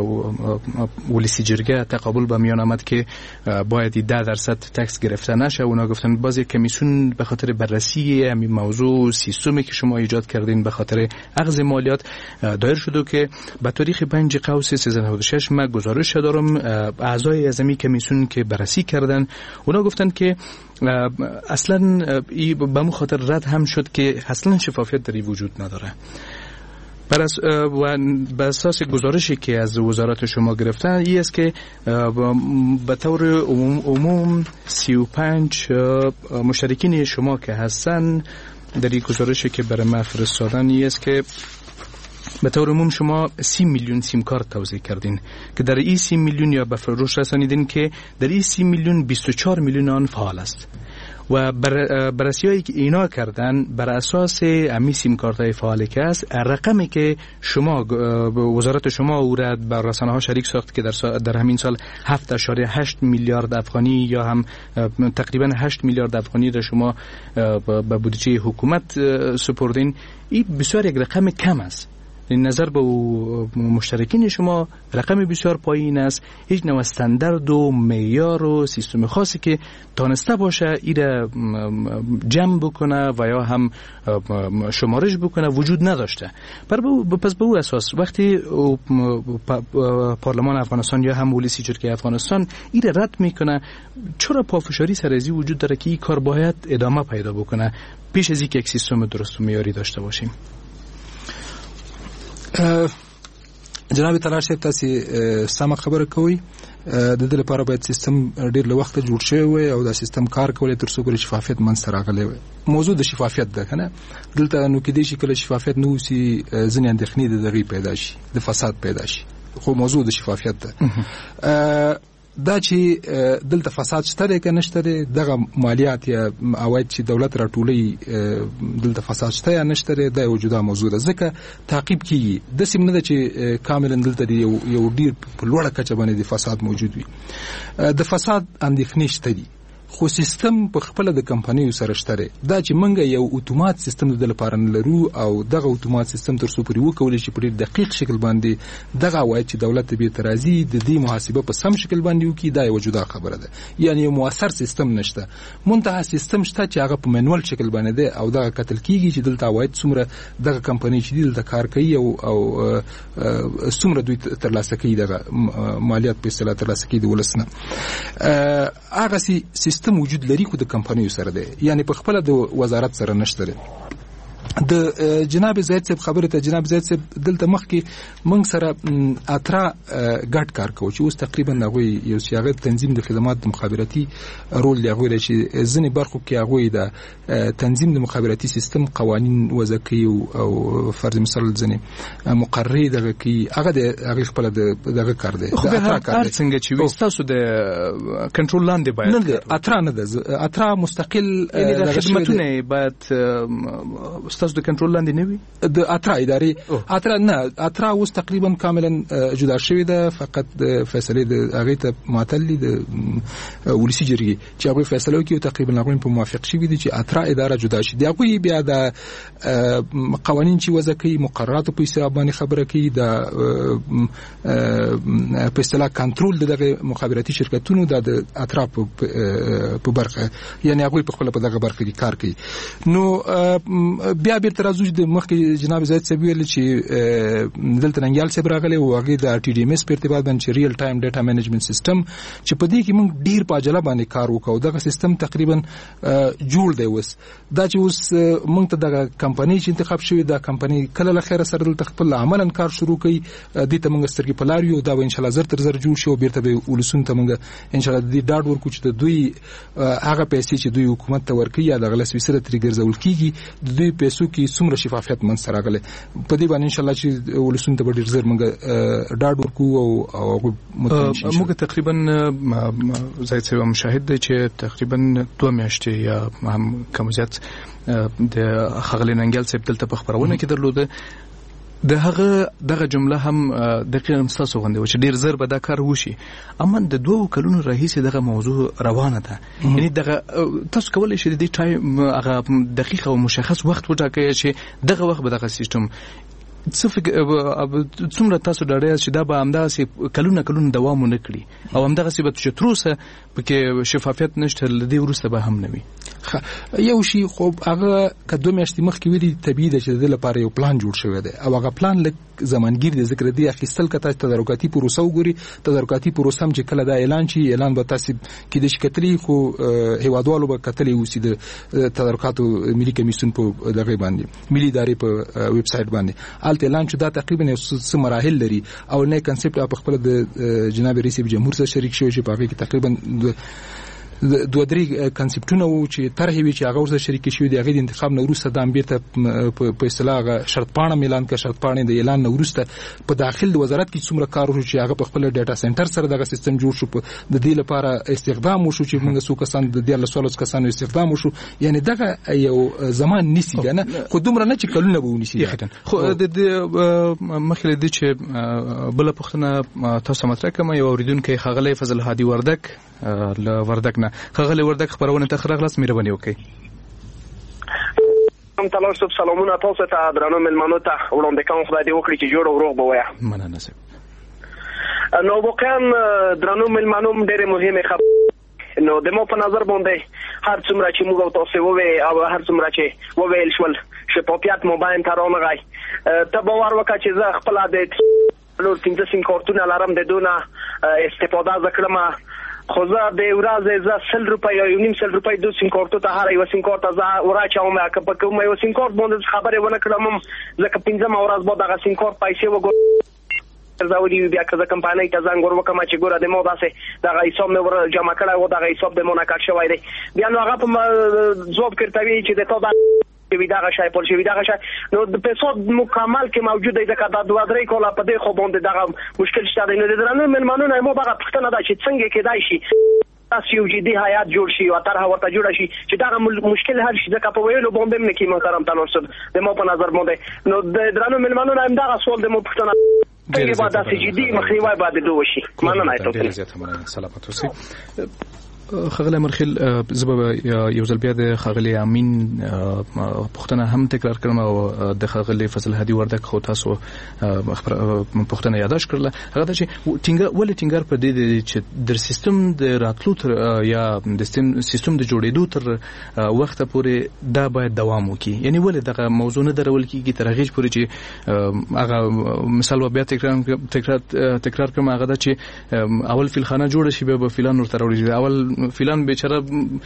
ولسی جرگه تقابل به میان آمد که باید ده درصد تکس گرفته نشه، اونا گفتن باز یک کمیسیون به خاطر بررسی همین موضوع سیستمی که شما ایجاد کردین به خاطر اخذ مالیات دایر شده که به تاریخ پنج قوس سیزده نود و شش ما گزارش دارم اعضای از همین کمیسیون که بررسی کردن اونا گفتن که اصلا به مو خاطر رد هم شد که اصلا شفافیت در این وجود نداره. بر اس و بر اساس گزارشی که از وزارت شما گرفتن این است که به طور عموم, عموم سی و پنج مشترکین شما که هستن در این گزارشی که برای ما فرستادن این است که به طور عموم شما سی میلیون سیم کارت توزیع کردین که در این سی میلیون یا به فروش رسانیدین که در این سی میلیون بیست و چهار میلیون آن فعال است و بر بررسی‌هایی که اینا کردن بر اساس امی سیم کارت‌های فعالی که است رقمی که شما وزارت شما او را بر رسانه‌ها شریک ساخت که در در همین سال هفت اشاره هشت میلیارد افغانی یا هم تقریبا هشت میلیارد افغانی را شما به بودجه حکومت سپردین، این بسیار یک رقم کم است. این نظر به مشترکین شما رقم بسیار پایین است. هیچ نوع استاندارد و معیار و سیستم خاصی که دانسته باشه ایره جمع بکنه و یا هم شمارش بکنه وجود نداشته. پس به او اساس وقتی پارلمان افغانستان یا هم ولسی جرگه افغانستان ایره رد میکنه، چرا پافشاری سرازی وجود داره که این کار باید ادامه پیدا بکنه پیش از اینکه یک سیستم درست و معیاری داشته باشیم؟ جناب طلال صاحب تاسو سم خبره کوي د دې لپاره باید سیستم ډیر له وخت جوړ شوی وي او دا سیستم کار کوي تر څو پورې شفافیت منځ راغلی وي. موضوع د شفافیت ده کنه دلته نو کې دې شي کله شفافیت نو سي ځنې اندېښنې د دغې پیدا شي د فساد پیدا شي، خو موضوع د شفافیت ده. دا چې دلته فساد شته که نشته دغه مالیات یا عواید چې دولت راټولوي دلته فساد شته یا نشته دا یو جدا موضوع ده، ځکه تعقیب کیږي د سیم نه ده چې کاملا دلته یو یو ډیر په لوړه کچه باندې د فساد موجود وي. د فساد اندېښنې شته دي خو سیستم په خپل د کمپنیو سره شته دا چې منګه یو اتومات سیستم د لپاره لرو او دغه اتومات سیستم تر څو پورې وکول شي په دقیق شکل باندې دغه عواید چې دولت به ترازی د دې محاسبه په سم شکل باندې وکي دا یو جدا خبره ده. یعنی یو موثر سیستم نشته، منتها سیستم شته چې هغه په منوال شکل باندې ده او دغه کتل کیږي چې دلته عواید څومره دغه کمپنی چې دلته کار کوي او او څومره دوی ترلاسه کوي دغه مالیات په اصطلاح ترلاسه کوي د ولسنه هغه سیستم موجود لري خو د کمپنیو سره ده، یعنی په خپل د وزارت سره نشته. د جناب زید صاحب خبره ته جناب زید صاحب دلته مخکې موږ سره اترا ګډ کار کوو چې اوس تقریبا هغه یو سیاغه تنظیم د خدمات د مخابراتي رول دی، هغه چې ځنې برخو کې هغه د تنظیم د مخابراتي سیستم قوانین وضع کوي او فرض مثال ځنې مقرری دغه کوي، هغه د هغه خپل دغه کار دی. خو به هر څنګه چې وستاسو د کنټرول لاندې باید نه اترا نه ده، اترا مستقل د خدماتونه باید استاسو د کنټرول لاندې نه وي. د اترا ادارې اترا نه اترا اوس تقریبا کاملا جدا شوی ده، فقط د فیصله د هغه ته معطل د ولسی جرګې چې هغه فیصله کوي تقریبا هغه په موافق شوی دي چې اترا اداره جدا شي. دا کوي بیا د قوانین چې وضع کوي مقررات په حساب باندې خبره کوي د په اصطلاح کنټرول دغه مخابراتي شرکتونو د اترا په برخه، یعنی هغه په خپل په دغه برخه کې کار کوي. نو بیا بیرته راځو د مخکې جناب زید صاحب ویل چې دلته ننګیال صاحب راغلی او هغه د ټي ډي ام اس په ارتباط باندې ریل ټایم ډیټا مینجمنت سیستم چې په دې کې موږ ډیر په عجله باندې کار وکړو. دغه سیستم تقریبا جوړ دی اوس. دا چې اوس موږ ته دغه کمپنی چې انتخاب شوی دا کمپنی کله له خیره سره دلته خپل عملاً کار شروع کړي دې ته موږ سترګې په لار یو دا ان شاء الله زر تر زر جوړ شي او بیرته به ولسون ته موږ ان شاء الله دې ډاډ ورکو چې دوی هغه پیسې چې دوی حکومت ته ورکړي یا د غلس وسره ترې ګرځول کیږي د دوی پیسو پالیسو کې څومره شفافیت منځ ته راغلی. په دې باندې ان شاء الله چې ولسونو ته به ډېر زر موږ ډاډ ورکو او هغه مطمئن موږ تقریبا زاید صاحب مشاهد دی چې تقریبا دوه میاشتې یا هم کم زیات د خغلی ننګل صاحب دلته په خبرونه کې درلوده. د هغه دغه جمله هم دقیقاً مستاسو غونډه و چې ډیر زر به دا کار وشي، اما د دوه کلونو راهیسې دغه موضوع روانه ده. یعنی دغه تاسو کولای شئ د دې ټایم هغه دقیق او مشخص وخت وټاکئ چې دغه وخت به دغه سیستم څومره تاسو ډاډه یاست چې دا به همداسې کلونه کلونه دوام ونه کړي او همدغسې به چې تر اوسه پکې شفافیت نشته، له دې وروسته به هم نه وي. یو شي خو هغه که دوه میاشتې مخکې ویلي طبیعي ده چې د دې لپاره یو پلان جوړ شوی دی او هغه پلان لږ زمانګیر دی، ځکه د دې اخیستل که تاسو تدارکاتي پروسه وګوري، تدارکاتي پروسه هم چې کله دا اعلان شي اعلان به تاسو کېدای شي کتلی، خو هیوادوالو به کتلی اوسي د تدارکاتو ملي کمیسیون په دغه باندې ملي ادارې په ویب سایټ باندې الته اعلان شو. دا تقریبا یو څه مراحل لري او نه کنسپټ په خپل د جناب رئیس جمهور سره شریک شوی چې په هغه کې تقریبا دوه درې کنسپټونه وو چې طرحې وي چې هغه ورسره شریک شوي دي. هغې د انتخاب نه وروسته دا هم بېرته په اصطلاح هغه شرط پاڼه اعلان کړه. شرط پاڼې د اعلان نه وروسته په داخل د وزارت کې څومره کار وشو چې هغه په خپل ډیټا سنټر سره دغه سیستم جوړ شو. د دې لپاره استخدام وشو چې موږ څو کسان د دیارلس څوارلس کسانو استخدام وشو. یعنی دغه یو زمان نیسي که نه، خو دومره نه چې کلونه به ونیسي. خو د مخکې له دې چې بله پوښتنه تاسو مطرح کړم، یو اورېدونکی ښاغلی فضل هادي وردک له وردک نه. ښاغلی وردک خبرونه ته ښه راغلاست، مهرباني وکړئ. تلاشت سلامونه تاسو ته درنو مېلمنو ته وړاندې کوم. خدای دې وکړي چې جوړ او روغ به وایه. مننه صاحب. نو واقعا درنو مېلمنو ډېرې مهمې خبرې، نو د ما په نظر باندې هر څومره چې موږ او تاسو ووایي او هر څومره چې وویل شول شفافیت مباین ته رانغی. ته باور وکړه چې زه خپله د نور پنځه سیم کارتونه لرم، د دونه استفاده زه کړم، خو زه د ورځې زه سل روپۍ یا یو نیم سل روپۍ دو سیم کارتو ته هر یوه سیم کارت ته زه وراچوم. که په کوم یو سیم کارت باندې خبرې ونه کړم هم ځکه پنځمه ورځ به دغه سیم کارت پیسې وګورم زاولي بیا که زه کمپنۍ ته زنګ ور وکړم چې ګوره د ما داسې دغه حساب مې ور جمع کړی و، دغه حساب د ما نه کټ شوی دی. بیا نو هغه په ځواب کې ورته وایي چې د تا شوي دغه شی پول شوي دغه شی، نو د فساد مکمل کې موجود دی. ځکه دا دوه درې کاله په دې خو باندې دغه مشکل شته دی. نو د درنو مېلمنو نه مو دغه پوښتنه ده چې څنګه کېدای شي تاسو یو جدي هیئت جوړ شي او طرحه ورته جوړه شي چې دغه مشکل حل شي. ځکه په ویلو باندې نه کې محترم تناسب د مو په نظر باندې نو د درنو مېلمنو نه هم دغه سوال د مو پوښتنه څنګه به داسې جدي مخنیوی باید دوه شي. مننه تاسو. سلامت اوسئ. خغلی مرخیل، زه به یو ځل بیا د خغلی امین پوښتنه هم تکرار کړم او د خغلی فضل هادي وردک خو تاسو پوښتنه یاداش کړله. هغه دا چې ولې ټینګار پر دې دی چې د سیستم د راتلو تر یا د سیستم د جوړېدو تر وخته پورې دا باید دوام وکړي. یعنی ولې دغه موضوع نه درول کېږي تر هغې پورې چې هغه مثال به بیا تکرار تکرار کړم، هغه دا چې اول فیلخانه جوړه شي بیا به فیلان ورته راوړي. اول فیلان بیچاره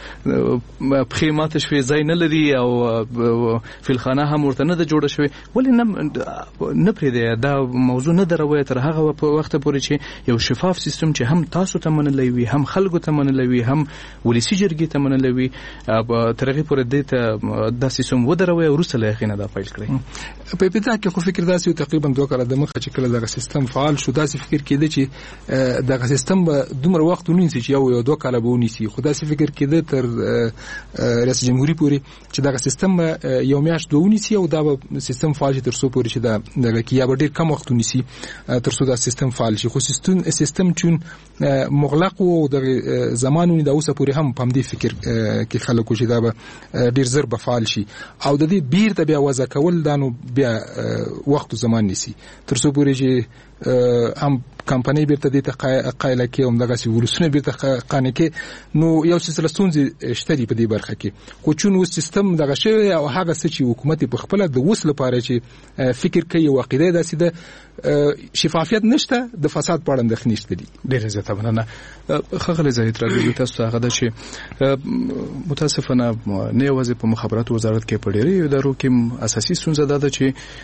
پښې ماته شوې ځای نه لري او فیلخانه هم ورته نه ده جوړه شوې. ولې نه پرېږدی دا موضوع نه دروي تر هغه وخته پورې چې یو شفاف سیستم چې هم تاسو ته منلی وي، هم خلکو ته منلی وي، هم ولسي جرګې ته منلی وي، تر هغې پورې دې ته دا سیستم ودروي او وروسته له هغې نه دا پیل کړئ. په ابتدا کې خو فکر داسې و تقریبا دوه کاله دمخه چې کله دغه سیستم فعال شو داسې فکر کېده چې دغه سیستم به دومره وخت ونه نیسي چې یو یا دوه کاله به ونیسي. خو داسې فکر کېده تر ریاست جمهوري پورې چې دغه سیستم به یو میاشت دوه ونیسي او دا به سیستم فعال شي تر څو پورې چې دا دغه کې یا به ډېر کم وخت ونیسي تر څو دا سیستم فعال شي. خو سیستم چون مغلق و دغه زمان ونی دا اوسه پورې هم په همدې فکر کې خلکو چې دا به ډېر زر به فعال شي او د دې بیرته بیا وضع کول دا نو بیا وخت و زمان نیسي تر څو پورې چې هم کمپنۍ بیرته دې ته قایله کې هم دغسې ولسونه بیرته قانع کې. نو یو سلسله ستونزې شته دي په دې برخه کې. خو چون اوس سیستم دغه شوی او هغه څه چې حکومت په خپله د اوس لپاره چې فکر کوي او عقیده یې داسې ده شفافیت نشته، د فساد په اړه اندېښنې نشته دي. ډېره زیاته مننه. ښاغلی زاهد راډیو تاسو ته هغه ده چې متاسفانه نه یوازې په مخابراتو وزارت کې په ډېرو ادارو کې اساسي ستونزه دا ده چې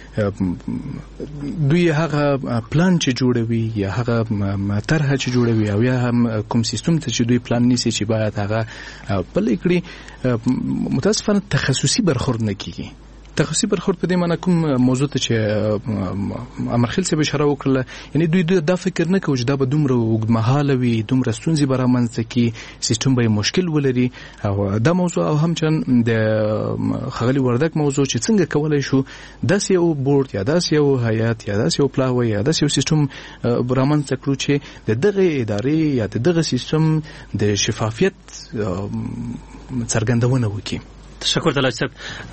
دوی هغه پلان چې جوړوي یا هغه طرحه چې جوړوي او یا هم کوم سیستم ته چې دوی پلان نیسي چې باید هغه پلی کړي متاسفانه تخصصي برخورد نه کیږي. تخصصي برخورد په دې معنی کوم موضوع ته چې امرخیل صاحب اشاره وکړه، یعنی دوی دا فکر نه کوي چې دا به دومره اوږدمهاله وي، دومره ستونزې به رامنځته کړي، سیستم به مشکل ولري. او دا موضوع او هم چې د ښاغلي وردګ موضوع چې څنګه کولای شو داسې یو بورډ یا داسې یو هیئت یا داسې یو پلاوی یا داسې یو سیستم رامنځته کړو چې د دغه ادارې یا د دغه سیستم د شفافیت څرګندونه وکړي. تشکر تلاش صاحب.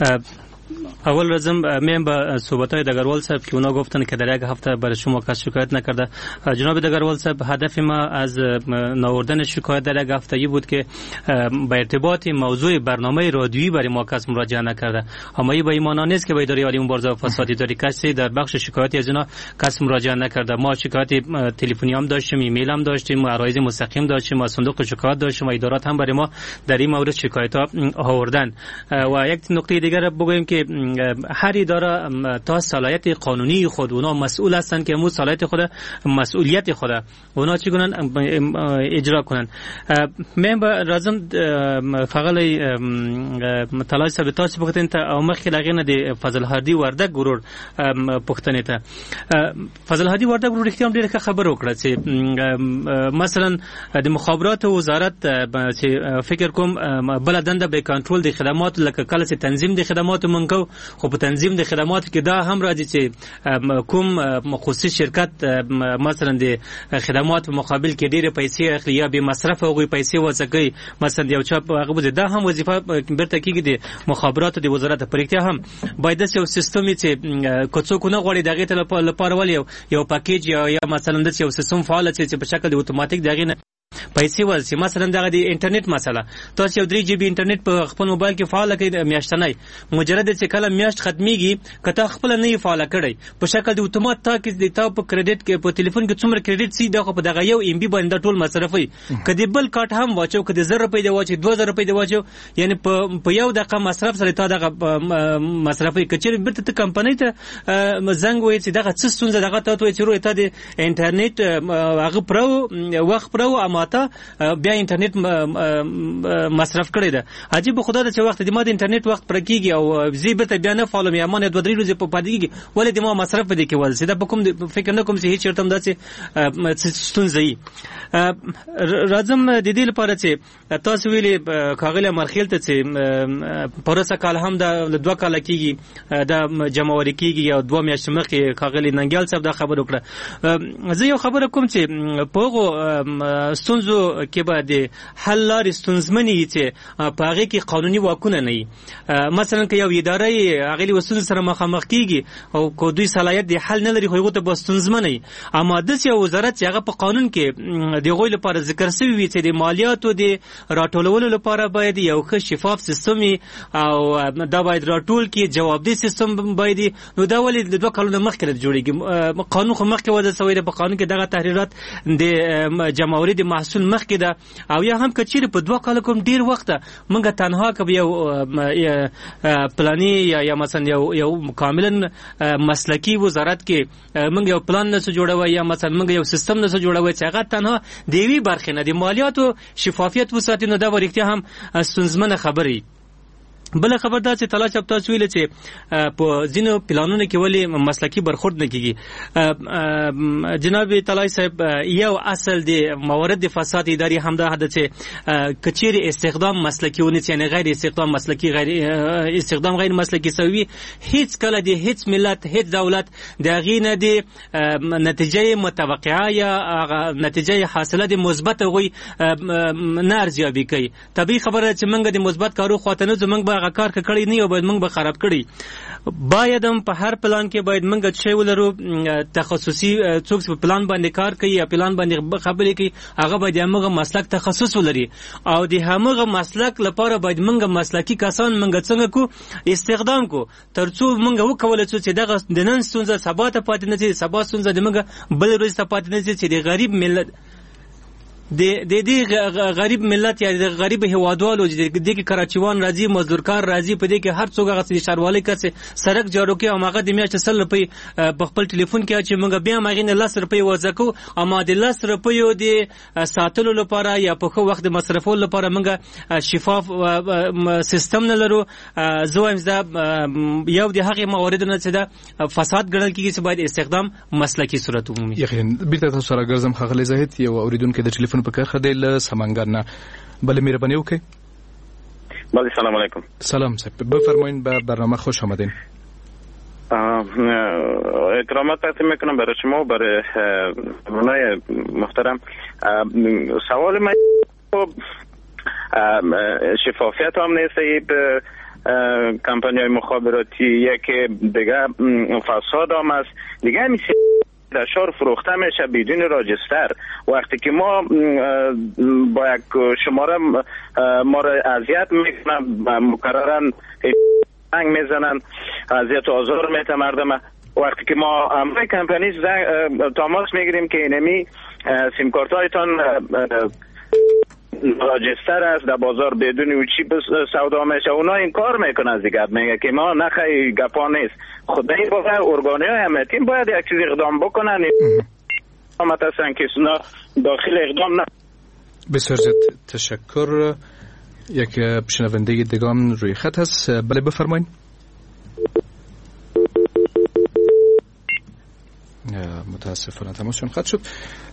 اول رزم من با صحبت‌های دگروال صاحب که اونا گفتن که در یک هفته برای شما کس شکایت نکرده. جناب دگروال صاحب، هدف ما از نوردن شکایت در یک هفته بود که با ارتباط موضوع برنامه رادیویی برای ما کس مراجعه نکرده. اما این به این معنی نیست که با اداره عالی مبارزه با فساد اداری کسی در بخش شکایتی از اینا کس مراجعه نکرده. ما شکایت تلفنی هم داشتیم، ایمیل هم داشتیم، عرایض مستقیم داشتیم، از صندوق شکایت داشتیم و ادارات هم برای ما در این مورد شکایت ها آوردن. و یک نکته دیگر بگویم که هر اداره تا صلاحیت قانونی خود اونا مسئول هستند که مو صلاحیت خود مسئولیت خود اونا چی کنن اجرا کنن. من با رازم فقط تلاش سب تاس بکتن تا آمخ لگن دی فضل هادی وردگ گرور پختنه تا فضل هادی وردگ گرور اختیام دیره که خبر وکړه چې مثلا د مخابرات وزارت فکر کوم بل دنده به کنټرول د خدمات لکه کله چې تنظیم د خدمات منکو، خو په تنظیم د خدمات کې دا هم راځي چې کوم خصوصي شرکت مثلا د خدمات په مقابل کې ډېرې پیسې اخلي یا به مصرف هغوی پیسې وځي، مثلا یو چا هغه به دا هم وظیفه برته کېږي د مخابراتو د وزارت په اړتیا هم باید داسې یو سیستم چې کوڅو نه غواړي دغه ته لپاره ولې یو پاکیج یا مثلا داسې یو سیستم فعال چې په شکل د اتوماتیک دغه نه پیسې ورسي. مثلا دغه د انټرنیټ مسله، تاسو یو درې جی بي انټرنیټ په خپل موبایل کې فعال کړئ میاشتنی، مجرد چې کله میاشت ختميږي کته خپل نه فعال کړئ په شکل د اتومات تا کې د تا په کریډټ کې په ټلیفون کې څومره کریډټ سي دغه په دغه یو ام بي باندې ټول مصرفي کدی بل کارت هم واچو کدی زر روپۍ دی واچو دوه زره روپۍ دی واچو، یعنی په په یو دغه مصرف سره تا دغه مصرفي کچې برته ته کمپنۍ ته زنګ وایي چې دغه څه ستونزه دغه ته وایي چې روي ته د انټرنیټ هغه پرو وخت پرو اماته بیا انټرنیټ مصرف کړی ده. عجیب خدا د چې وخت د ما د انټرنیټ وخت پر کېږي او زی به ته بیا نه فالو مې امانه دوه درې ورځې په پاتې کېږي ولې د ما مصرف په دې کې ول سیده په کوم فکر نه کوم چې هیڅ چرته داسې ستونزه ای. راځم د دې لپاره چې تاسو ویلي کاغله مرخیل ته چې پروسه کال هم د دوه کال کېږي د جمعوري کېږي او دوه میاشتې مخکې کاغلی ننګیال صاحب دا خبر وکړه. زه یو خبره کوم چې په هغو ستونزو کې به د حل لارې ستونزمنې چې په هغې کې قانوني واکونه نه وي. مثلا که یو اداره یې هغې له ستونزو سره مخامخ کېږي او که دوی صلاحیت د حل نه لري خو هغو ته به ستونزمنه وي. اما داسې یو وزارت چې هغه په قانون کې د هغوی لپاره ذکر شوي وي چې د مالیاتو د راټولولو لپاره باید یو ښه شفاف سیستم وي او دا باید راټول کړي، جوابدې سیستم باید، نو دا ولې د دوه کلونو مخکې جوړېږي؟ قانون خو مخکې وضع شوی دی، په قانون کې دغه تحریرات د جمعوري د محصول مخکې ده او یا هم که چیرې په دوه کالو کوم ډېر وخت موږ تنها که یو پلاني یا یا مثلا یو یو کاملا مسلکي وزارت کې موږ یو پلان نه جوړوي یا مثلا موږ یو سیستم نه جوړوي چې هغه تنها د یوې برخې نه د مالیاتو شفافیت وساتي، نو دا ورښتیا هم ستونزمنه خبرې. بل خبر دا چې تلاش اب تاسو ویل چې په ځینو پلانونو کې ولې مسلکي برخورد نه کیږي. جناب تلاش صاحب، یو اصل د موارد د فساد اداري هم دا حد چې کچېر استخدام مسلکي ونه چې نه غیر استخدام مسلکي غیر استخدام غیر مسلکي سوي هیڅ کله د هیڅ ملت هیڅ دولت د غینه د نتیجه متوقعه یا نتیجه حاصله د مثبت غوي نه ارزیابي کوي. طبيعي خبره چې موږ د مثبت کارو خواته نه زموږ به کار کړی نه او باید موږ به خراب کړی. باید هم په هر پلان کې باید موږ چې ولرو تخصصي څوک په پلان باندې کار کوي یا پلان باندې خبرې کوي هغه باید هغه مسلک تخصص ولري او د هغه مسلک لپاره باید موږ مسلکي کسان موږ څنګه کو استخدام کو ترڅو موږ وکول چې دغه د نن ستونزه سبا ته پاتې نه شي، سبا ستونزه د موږ بل ورځ ته پاتې نه شي چې د غریب ملت د د غریب ملت یا د غریب هوادوالو د کې کراچیوان راځي مزدورکار راځي په دې کې هر څوک هغه شاروالي کسه سړک جوړو کې او هغه د میاشتې سل روپۍ په خپل ټلیفون کې چې موږ بیا مغین لس روپۍ وځکو اما د لس روپیو د ساتلو لپاره یا په خو وخت د مصرفولو لپاره موږ شفاف سیستم نه لرو. زه وایم دا یو د هغه موارد نه چې دا فساد ګڼل کیږي چې باید استخدام مسلکی صورت عمومي. یقینا بیرته تاسو سره ګرځم خغلی زاهد یو اوریدونکو د ټلیفون په کار خدای له سمنګر نه بل مهرباني وکړئ. بله سلام علیکم. سلام صاحب بفرمایید به برنامه خوش آمدین. اکرامات تقدیم میکنم برای شما و برای برنامه محترم. سوال من شفافیت هم نیست به کمپانی های مخابراتی یکی دیگه فساد هم است دیگه همین در شهر فروخته میشه بدون راجستر. وقتی که ما با یک شماره ما را اذیت میکنن مکررا زنگ میزنن اذیت و آزار میته مردم. وقتی که ما همراه کمپانی تماس میگیریم که اینمی سیم کارت هایتان راجستر است در بازار بدون اوچی سودا میشه اونا این کار میکنن دیگه میگه که ما نخی گپا نیست خدایی باید ارگانی های امنیتی باید یک چیز اقدام بکنن آمد هستن که اونا داخل اقدام نه. بسیار زیاد تشکر. یک شنونده دیگه روی خط هست. بله بفرمایید. متاسفانه تماسشون قطع شد.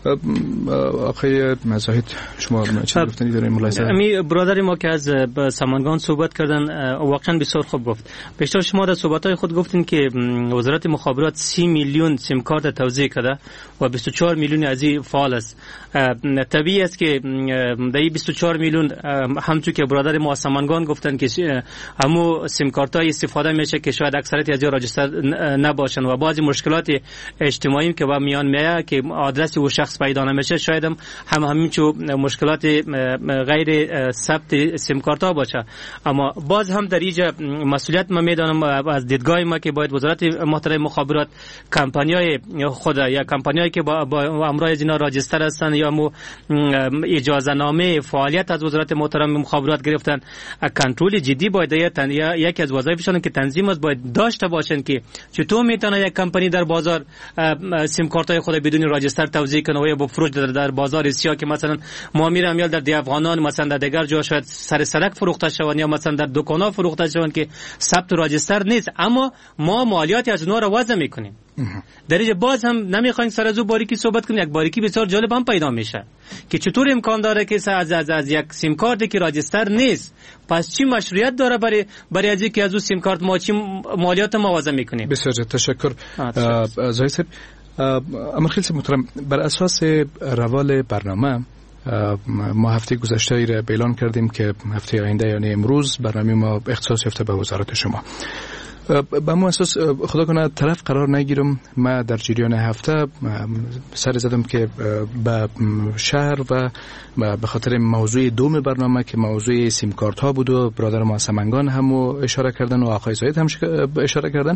آقای مزاحد شما چه گفتنی دارین ملاحظه؟ امی برادر ما که از سمنگان صحبت کردن واقعا بسیار خوب گفت. بیشتر شما در صحبت‌های خود گفتین که وزارت مخابرات سی میلیون سیم کارت توزیع کرده و بیست و چهار میلیون از این فعال است. طبیعی است که در این بیست و چهار میلیون همچون که برادر ما سمنگان گفتن که همو سیم کارت‌های استفاده میشه که شاید اکثریت از راجستر نباشن و بعضی مشکلات اجتماعی که با میان میاد که آدرس و شخص پیدا نمیشه شاید هم هم همینچو مشکلات غیر ثبت سیم کارت ها باشه. اما باز هم در اینجا مسئولیت ما میدانم از دیدگاه ما که باید وزارت محترم مخابرات کمپانیای خود یا کمپانیایی که با, با امرای اینا راجستر هستند یا مو اجازه نامه فعالیت از وزارت محترم مخابرات گرفتن کنترل جدی باید یا یکی از وظایفشون که تنظیم است باید داشته باشن که چطور میتونه یک کمپانی در بازار سیم کارت های خود بدون راجستر توزیع کنه و یا با فروش در, در بازار سیاه که مثلا ما میرم یا در دی افغانان مثلا در دیگر جا شاید سر سرک فروخته شون یا مثلا در دکانا فروخته شون که ثبت راجستر نیست اما ما مالیات از اونها را وضع میکنیم. در اینجا باز هم نمیخوایم سر از او باریکی صحبت کنیم. یک باریکی بسیار جالب هم پیدا میشه که چطور امکان داره که از از, از یک سیم کارتی که راجستر نیست پس چی مشروعیت داره برای برای از اینکه از اون سیم کارت ما چی مالیات ما وضع میکنیم. بسیار تشکر زاهد صاحب. امیر خیلی محترم بر اساس روال برنامه ما هفته گذشته را اعلان کردیم که هفته آینده یعنی امروز برنامه ما اختصاص یافته به وزارت شما. با مو اساس خدا کنه طرف قرار نگیرم ما در جریان هفته سر زدم که به شهر و به خاطر موضوع دوم برنامه که موضوع سیم کارت ها بود و برادر ما سمنگان هم اشاره کردن و آقای زاهد هم اشاره کردن.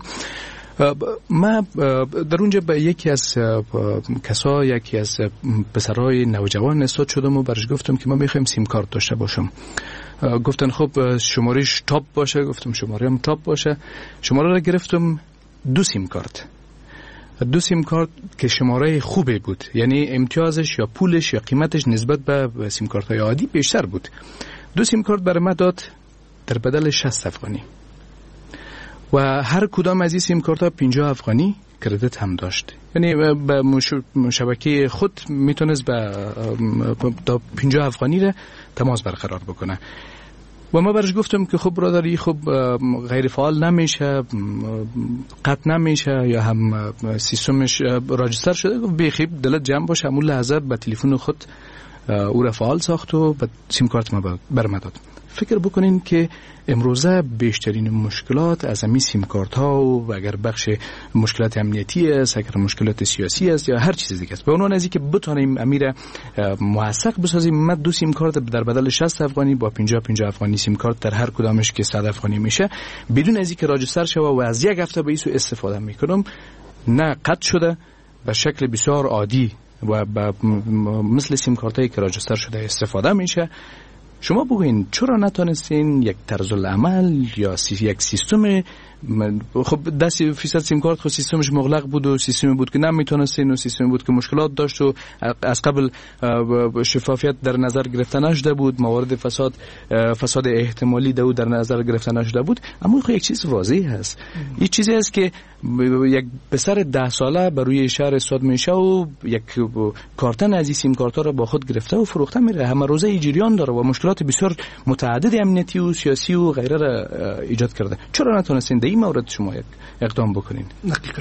ما در اونجا به یکی از کسا یکی از پسرای نوجوان نسبت شدم و برش گفتم که ما میخوایم سیم کارت داشته باشم. گفتن خب شمارهش تاپ باشه. گفتم شماره هم تاپ باشه. شماره را گرفتم دو سیم کارت دو سیم کارت که شماره خوبه بود یعنی امتیازش یا پولش یا قیمتش نسبت به سیم کارت های عادی بیشتر بود. دو سیم کارت برای ما داد در بدل شصت افغانی و هر کدام از این سیم کارت ها پنجاه افغانی کردیت هم داشت یعنی به شبکه خود میتونست به تا پنجاه افغانی را تماس برقرار بکنه و ما برش گفتم که خب برادری خب غیر فعال نمیشه قطع نمیشه یا هم سیستمش راجستر شده بخیب دلت جمع باشه همون لحظه به تلفن خود او را فعال ساخت و به سیم کارت ما برم داد. فکر بکنین که امروزه بیشترین مشکلات از همین سیم کارت ها و اگر بخش مشکلات امنیتی است اگر مشکلات سیاسی است یا هر چیز دیگه است به عنوان از اینکه بتونیم امیر موثق بسازیم ما دو سیم کارت در بدل شصت افغانی با پنجاه پنجاه افغانی سیم کارت در هر کدامش که صد افغانی میشه بدون از اینکه راجستر شه و از یک هفته به ایسو استفاده میکنم نه قطع شده به شکل بسیار عادی و مثل سیم کارتایی که راجستر شده استفاده میشه. شما بگوین چرا نتونستین یک طرز العمل یا یک سیستم، خب ده فیصد سیم کارت خود سیستمش مغلق بود و سیستمی بود که نمیتونستین و سیستمی بود که مشکلات داشت و از قبل شفافیت در نظر گرفته نشده بود، موارد فساد فساد احتمالی دو در نظر گرفته نشده بود. اما خب یک چیز واضح هست، این چیزی است که یک پسر ده ساله بر روی شهر استاد میشه و یک کارتن از این سیم کارت ها را با خود گرفته و فروخته میره، همه روزه ای جریان داره و مشکلات بسیار متعدد امنیتی و سیاسی و غیره را ایجاد کرده. چرا نتونستین در این مورد شما یک اقدام بکنین؟ دقیقاً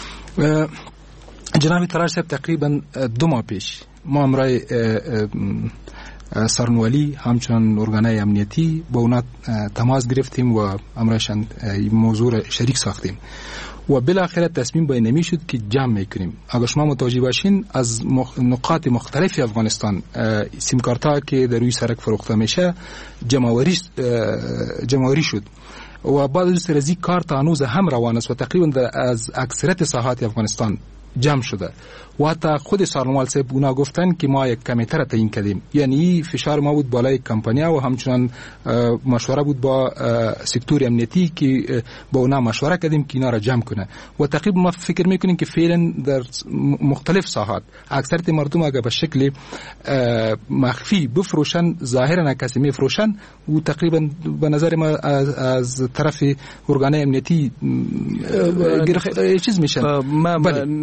جناب تراش صاحب تقریبا دو ماه پیش ما امرای سرنوالی همچنان ارگانهای امنیتی با اونا تماس گرفتیم و امرایشان موضوع شریک ساختیم و بالاخره تصمیم باید نمی شد که جمع میکنیم. اگر شما متوجه باشین از مخ... نقاط مختلفی افغانستان سیم کارت ها که در روی سرک فروخته میشه جمعوری جمعوری شد و بعد از سرزی کارت هنوز هم روان است و تقریبا از اکثریت ساحات افغانستان جمع شده و حتی خود سارنوال صاحب اونا گفتن که ما یک کمیته را تعیین کردیم، یعنی فشار ما بود بالای کمپانیا و همچنان مشوره بود با سکتور امنیتی که با اونا مشوره کردیم که اینا را جمع کنه و تقریبا ما فکر میکنیم که فعلا در مختلف ساحات اکثریت مردم اگر به شکل مخفی بفروشن ظاهرا کسی میفروشن و تقریبا به نظر ما از, از طرف ارگانهای امنیتی گرفت چیز میشن. ما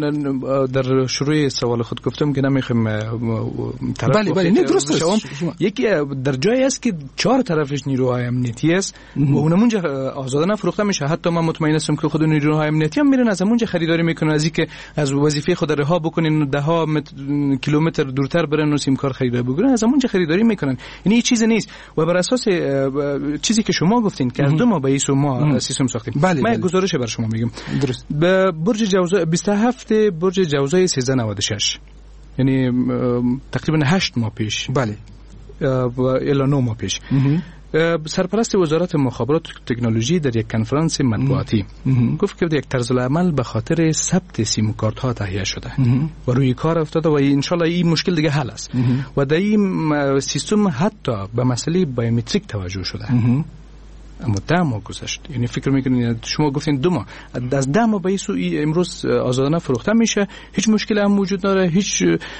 در شروع سوال خود گفتم که نمیخوام طرف بله بله نه درست است. یکی در جایی است که چهار طرفش نیروهای امنیتی است و اونمونجا آزادانه فروخته میشه. حتی من مطمئن هستم که خود نیروهای امنیتی هم میرن از اونجا خریداری میکنن، از اینکه از وظیفه خود رها بکنین ده ها کیلومتر دورتر برن و سیم کارت خریداری بکنن، از اونجا خریداری میکنن. یعنی چیز نیست و بر اساس چیزی که شما گفتین که از دو ماه به ما سیستم ساختیم. بله من بله. گزارش بر شما میگم. درست. به برج جوزا بیست و هفت برج جوزای سیزده نود و شش، یعنی تقریبا هشت ماه پیش، بله الی نه ماه پیش، سرپرست وزارت مخابرات و تکنولوژی در یک کنفرانس مطبوعاتی گفت که یک طرز العمل به خاطر ثبت سیم کارت ها تهیه شده و روی کار افتاده و ان شاء الله این مشکل دیگه حل است و در این سیستم حتی به مسئله بایومتریک توجه شده. اما ده ماه گذشت، یعنی فکر میکنید شما گفتین دو ماه، از ده ماه به این سو امروز آزادانه فروخته میشه، هیچ مشکلی هم وجود نداره، هیچ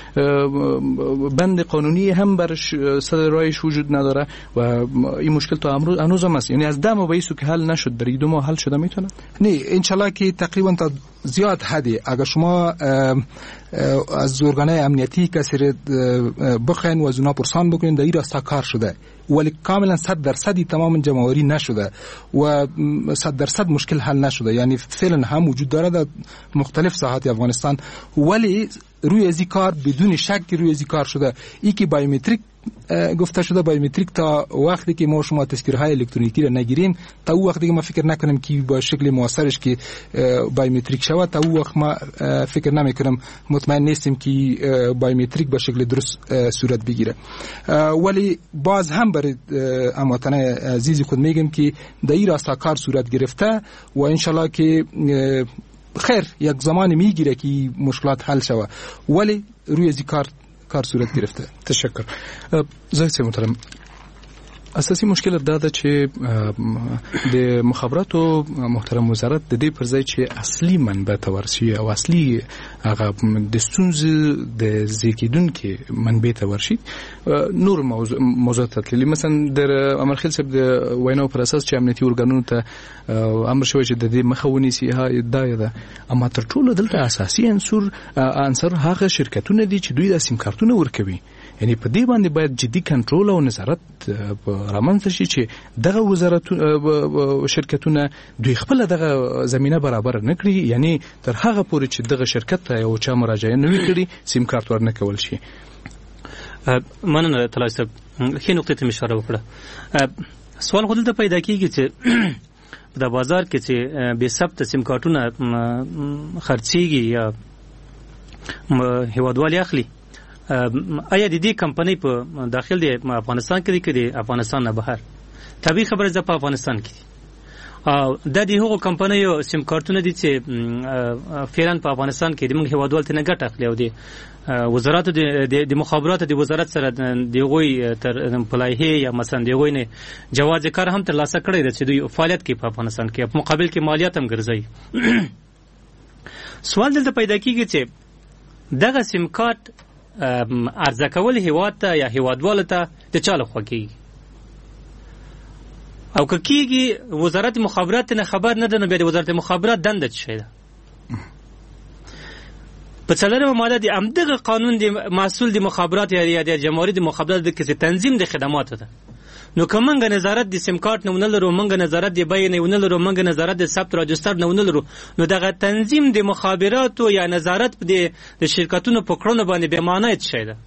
بند قانونی هم برش صدر رایش وجود نداره و این مشکل تا امروز هنوز هم است. یعنی از ده ماه به این سو که حل نشد در این دو ماه حل شده میتونه؟ نه انشالله که تقریبا تا زیاد حدی اگر شما از ارگانهای امنیتی کسی بخواین و از اونا پرسان بکنین در این راستا کار شده ولی کاملا صد درصدی تمام جمعوری نشده و صد درصد مشکل حل نشده، یعنی فعلا هم وجود داره در مختلف ساحات افغانستان ولی روی از این کار بدون شک روی از این کار شده. ای که بایومتریک گفته شده بایومتریک تا وقتی که ما شما تذکره های الکترونیکی را نگیریم تا او وقتی که ما فکر نکنیم که با شکل موثرش که بایومتریک شود تا او وقت ما فکر نمیکنم مطمئن نیستیم که بایومتریک با شکل درست صورت بگیره. ولی باز هم برای هموطنان عزیز خود میگم که در این راستا کار صورت گرفته و انشالله که خیر یک زمان میگیره که مشکلات حل شود ولی روی از کار کار صورت گرفته. تشکر. زاهد صاحب محترم، اساسی مشکل داده چې د مخابراتو محترم وزارت د دې پر ځای چې اصلي منبع ته ورشي او اصلي هغه د ستونزې د زیږیدونکو منبع ته ورشي نور موضوع ته تللی، مثلا در امرخیل صاحب د ویناو پر اساس چې امنیتي ارګانونو ته امر شوی چې د دې مخه ونیسي دا ده، اما تر ټولو دلته اساسي عنصر عنصر هغه شرکتونه دي چې دوی د سیم کارتونه ورکوي. یعنی په دې باندې باید جدي کنټرول او نظارت رامنځته شي چې دغه وزارتونه شرکتونه دوی خپل دغه زمينه برابر نه کړي، یعنی تر هغه پورې چې دغه شرکت ته یو چا مراجعه نه وکړي سیم کارت ورنه کول شي. مننه طلای صاحب، ښه نقطه ته اشاره وکړه. سوال خو دلته پیدا کیږي چې د بازار کې چې بې ثبت سیم کارتونه خرڅيږي یا هیوادوالي اخلي، آیا د دې کمپنۍ په داخل د افغانستان کې دي که د افغانستان نه بهر؟ طبیعي خبره ده په افغانستان کې دي او د دې هغو کمپنیو سیم کارتونه دي چې فعلا په افغانستان کې د موږ هیوادوال ته نه ګټه اخلي او د وزارت د مخابرات د وزارت سره د غوي تر پلایه یا مثلا د غوي نه جواز کار هم تر لاسه کړی د چې دوی فعالیت کوي په افغانستان کې په مقابل کې مالیات هم ګرځي. سوال دلته پیدا کیږي چې دغه سیم کارت ارزه کول هیواد ته یا هیوادوال ته د چا لخوا کیږي او که کیږي وزارت مخابرات نه خبر نه ده نو بیا د وزارت مخابرات دنده څه ده؟ په څلورمه ماده د همدغه قانون د مسؤل د مخابرات یا د جمهوریت د مخابرات د کسي تنظیم د خدماتو ده. نو که موږ نظارت د سیم کارت نه ونه لرو، موږ نظارت د بیې نه ونه لرو، موږ نظارت د ثبت راجستر نه ونه لرو، نو دغه تنظیم د مخابراتو یا نظارت د د شرکتونو په کړنو باندې بې معنی څه ده؟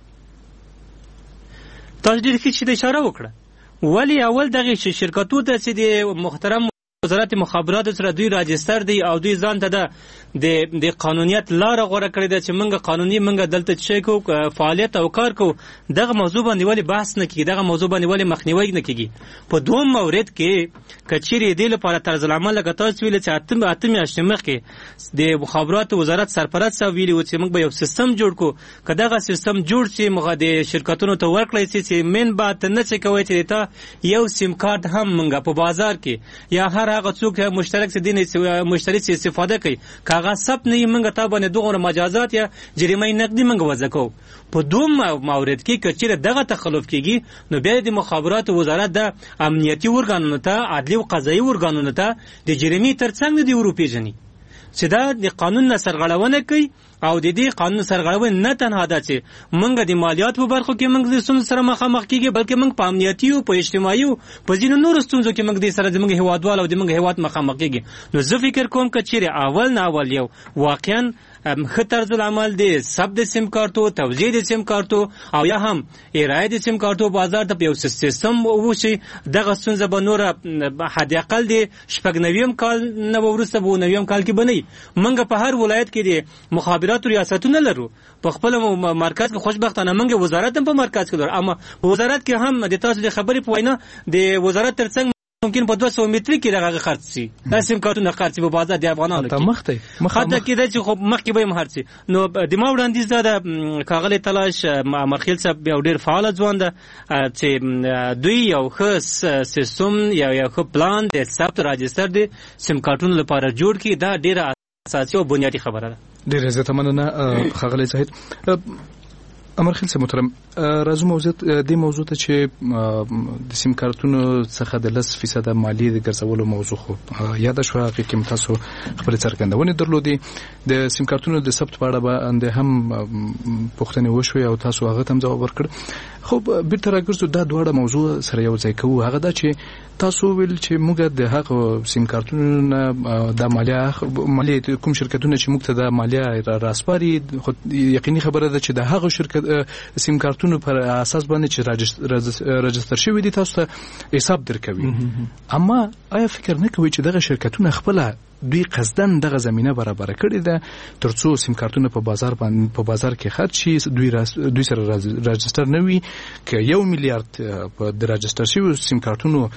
تاسو ډېر ښه چې د اشاره وکړه ولی اول دغه شرکتونو ته چې د محترم وزارت مخابرات سره دوی راجستر دی او دوی ځان ته د د قانونیت لار غوړه کړی ده چې موږ قانوني موږ دلته چې کو فعالیت او کار کو. دغه موضوع باندې ولی بحث نه کیږي، دغه موضوع باندې ولی مخنیوي نه کیږي. په دوم مورد کې کچېری دی لپاره طرز العمل لکه تاسو ویل چې اتم اتم میاشتې مخکې د مخابرات وزارت سرپرست سو ویلي و چې موږ به یو سیستم جوړ کو. که دغه سیستم جوړ شي موږ د شرکتونو ته ورکړی چې من بعد نه څه کوي چې تا یو سیم کارت هم موږ په بازار کې یا هر هغه څوک مشترک سي دین مشترک سي استفاده کوي کاغذ سب نه موږ ته باندې دغه مجازات یا جریمه نقدي موږ وځکو. په دوم مورد کې کچېره دغه تخلف کیږي نو بیا د مخابرات وزارت د امنیتي ورګانونو ته عدلي او قضایي ورګانونو ته د جریمې ترڅنګ د اروپی جنې چې دا د قانون نه سرغړونه کوي او د دې قانون سرغړونه نه تنها ده چې موږ د مالیات په برخو کې موږ د ستونزو سره مخامخ کیږي بلکې موږ په امنیتي او په اجتماعي او په ځینو نورو ستونزو کې موږ د سره زموږ هیوادوال او د موږ هیواد مخامخ کیږي. نو زه فکر کوم چې چیرې اول نه اول یو واقعا ښه طرز العمل دی سب د سیم کارتو توزیع د سیم کارتو او یا هم ارائه د سیم کارتو بازار ته یو سیستم وشي. دغه ستونزه به نور حد اقل دی شپږ نویم کال نه وروسته به نویم کال کې بنئ. موږ په هر ولایت کې د مخابراتو ریاستونه لرو، په خپل مرکز کې خوشبختانه موږ وزارت هم په مرکز کې لرو، اما په وزارت کې هم د تاسو د خبرې په وینا د وزارت ترڅنګ ممکن په دوه سوه متري کې دغه خرڅ شي دا سیم کارتونه خرڅ په بازار د افغانانو کې مخته مخته کې د چې خو مخکې به هم هرڅي. نو د ما وړاندیز ده کاغلی تلاش مرخیل صاحب یو ډېر فعال ځوان ده چې دوی یو ښه سیستم یا یو ښه پلان د ثبت راجستر د سیم کارتونو لپاره جوړ کړي. دا ډېره اساسي او بنیادی خبره ده. ډېر زیاته مننه ښاغلی زاهد. امرخیل صاحب محترم، راځو موضوع د موضوع ته چې د سیم کارتونو څخه د لس فیصد مالیې د ګرځولو موضوع خو یاد شو، هغه کې تاسو خپل څرګندونې درلودې. د سیم کارتونو د ثبت په اړه باندې هم پوښتنې وشوې او تاسو هغه هم ځواب ورکړ. خو بیرته راګرځو دا دواړه موضوع سره یو ځای کوو. هغه دا چې تاسو ویل چې موږ د هغه سیم کارتونو نه د مالیه مالیه کوم شرکتونه چې موږ ته د مالیه راسپاري، خو یقیني خبره ده چې د هغه شرکت سیم کارتونو پر اساس باندې چې راجستر شوی دي تاسو ته حساب درکوي. اما آیا فکر نه کوئ چې دغه شرکتونه خپل دوی قصدن دغه زمينه برابر کړې ده ترڅو سیم کارتونه په بازار باندې په بازار کې خرڅ شي، دوی دوی سره راجستر نه وي که یو میلیارډ په د راجستر شوی سیم کارتونو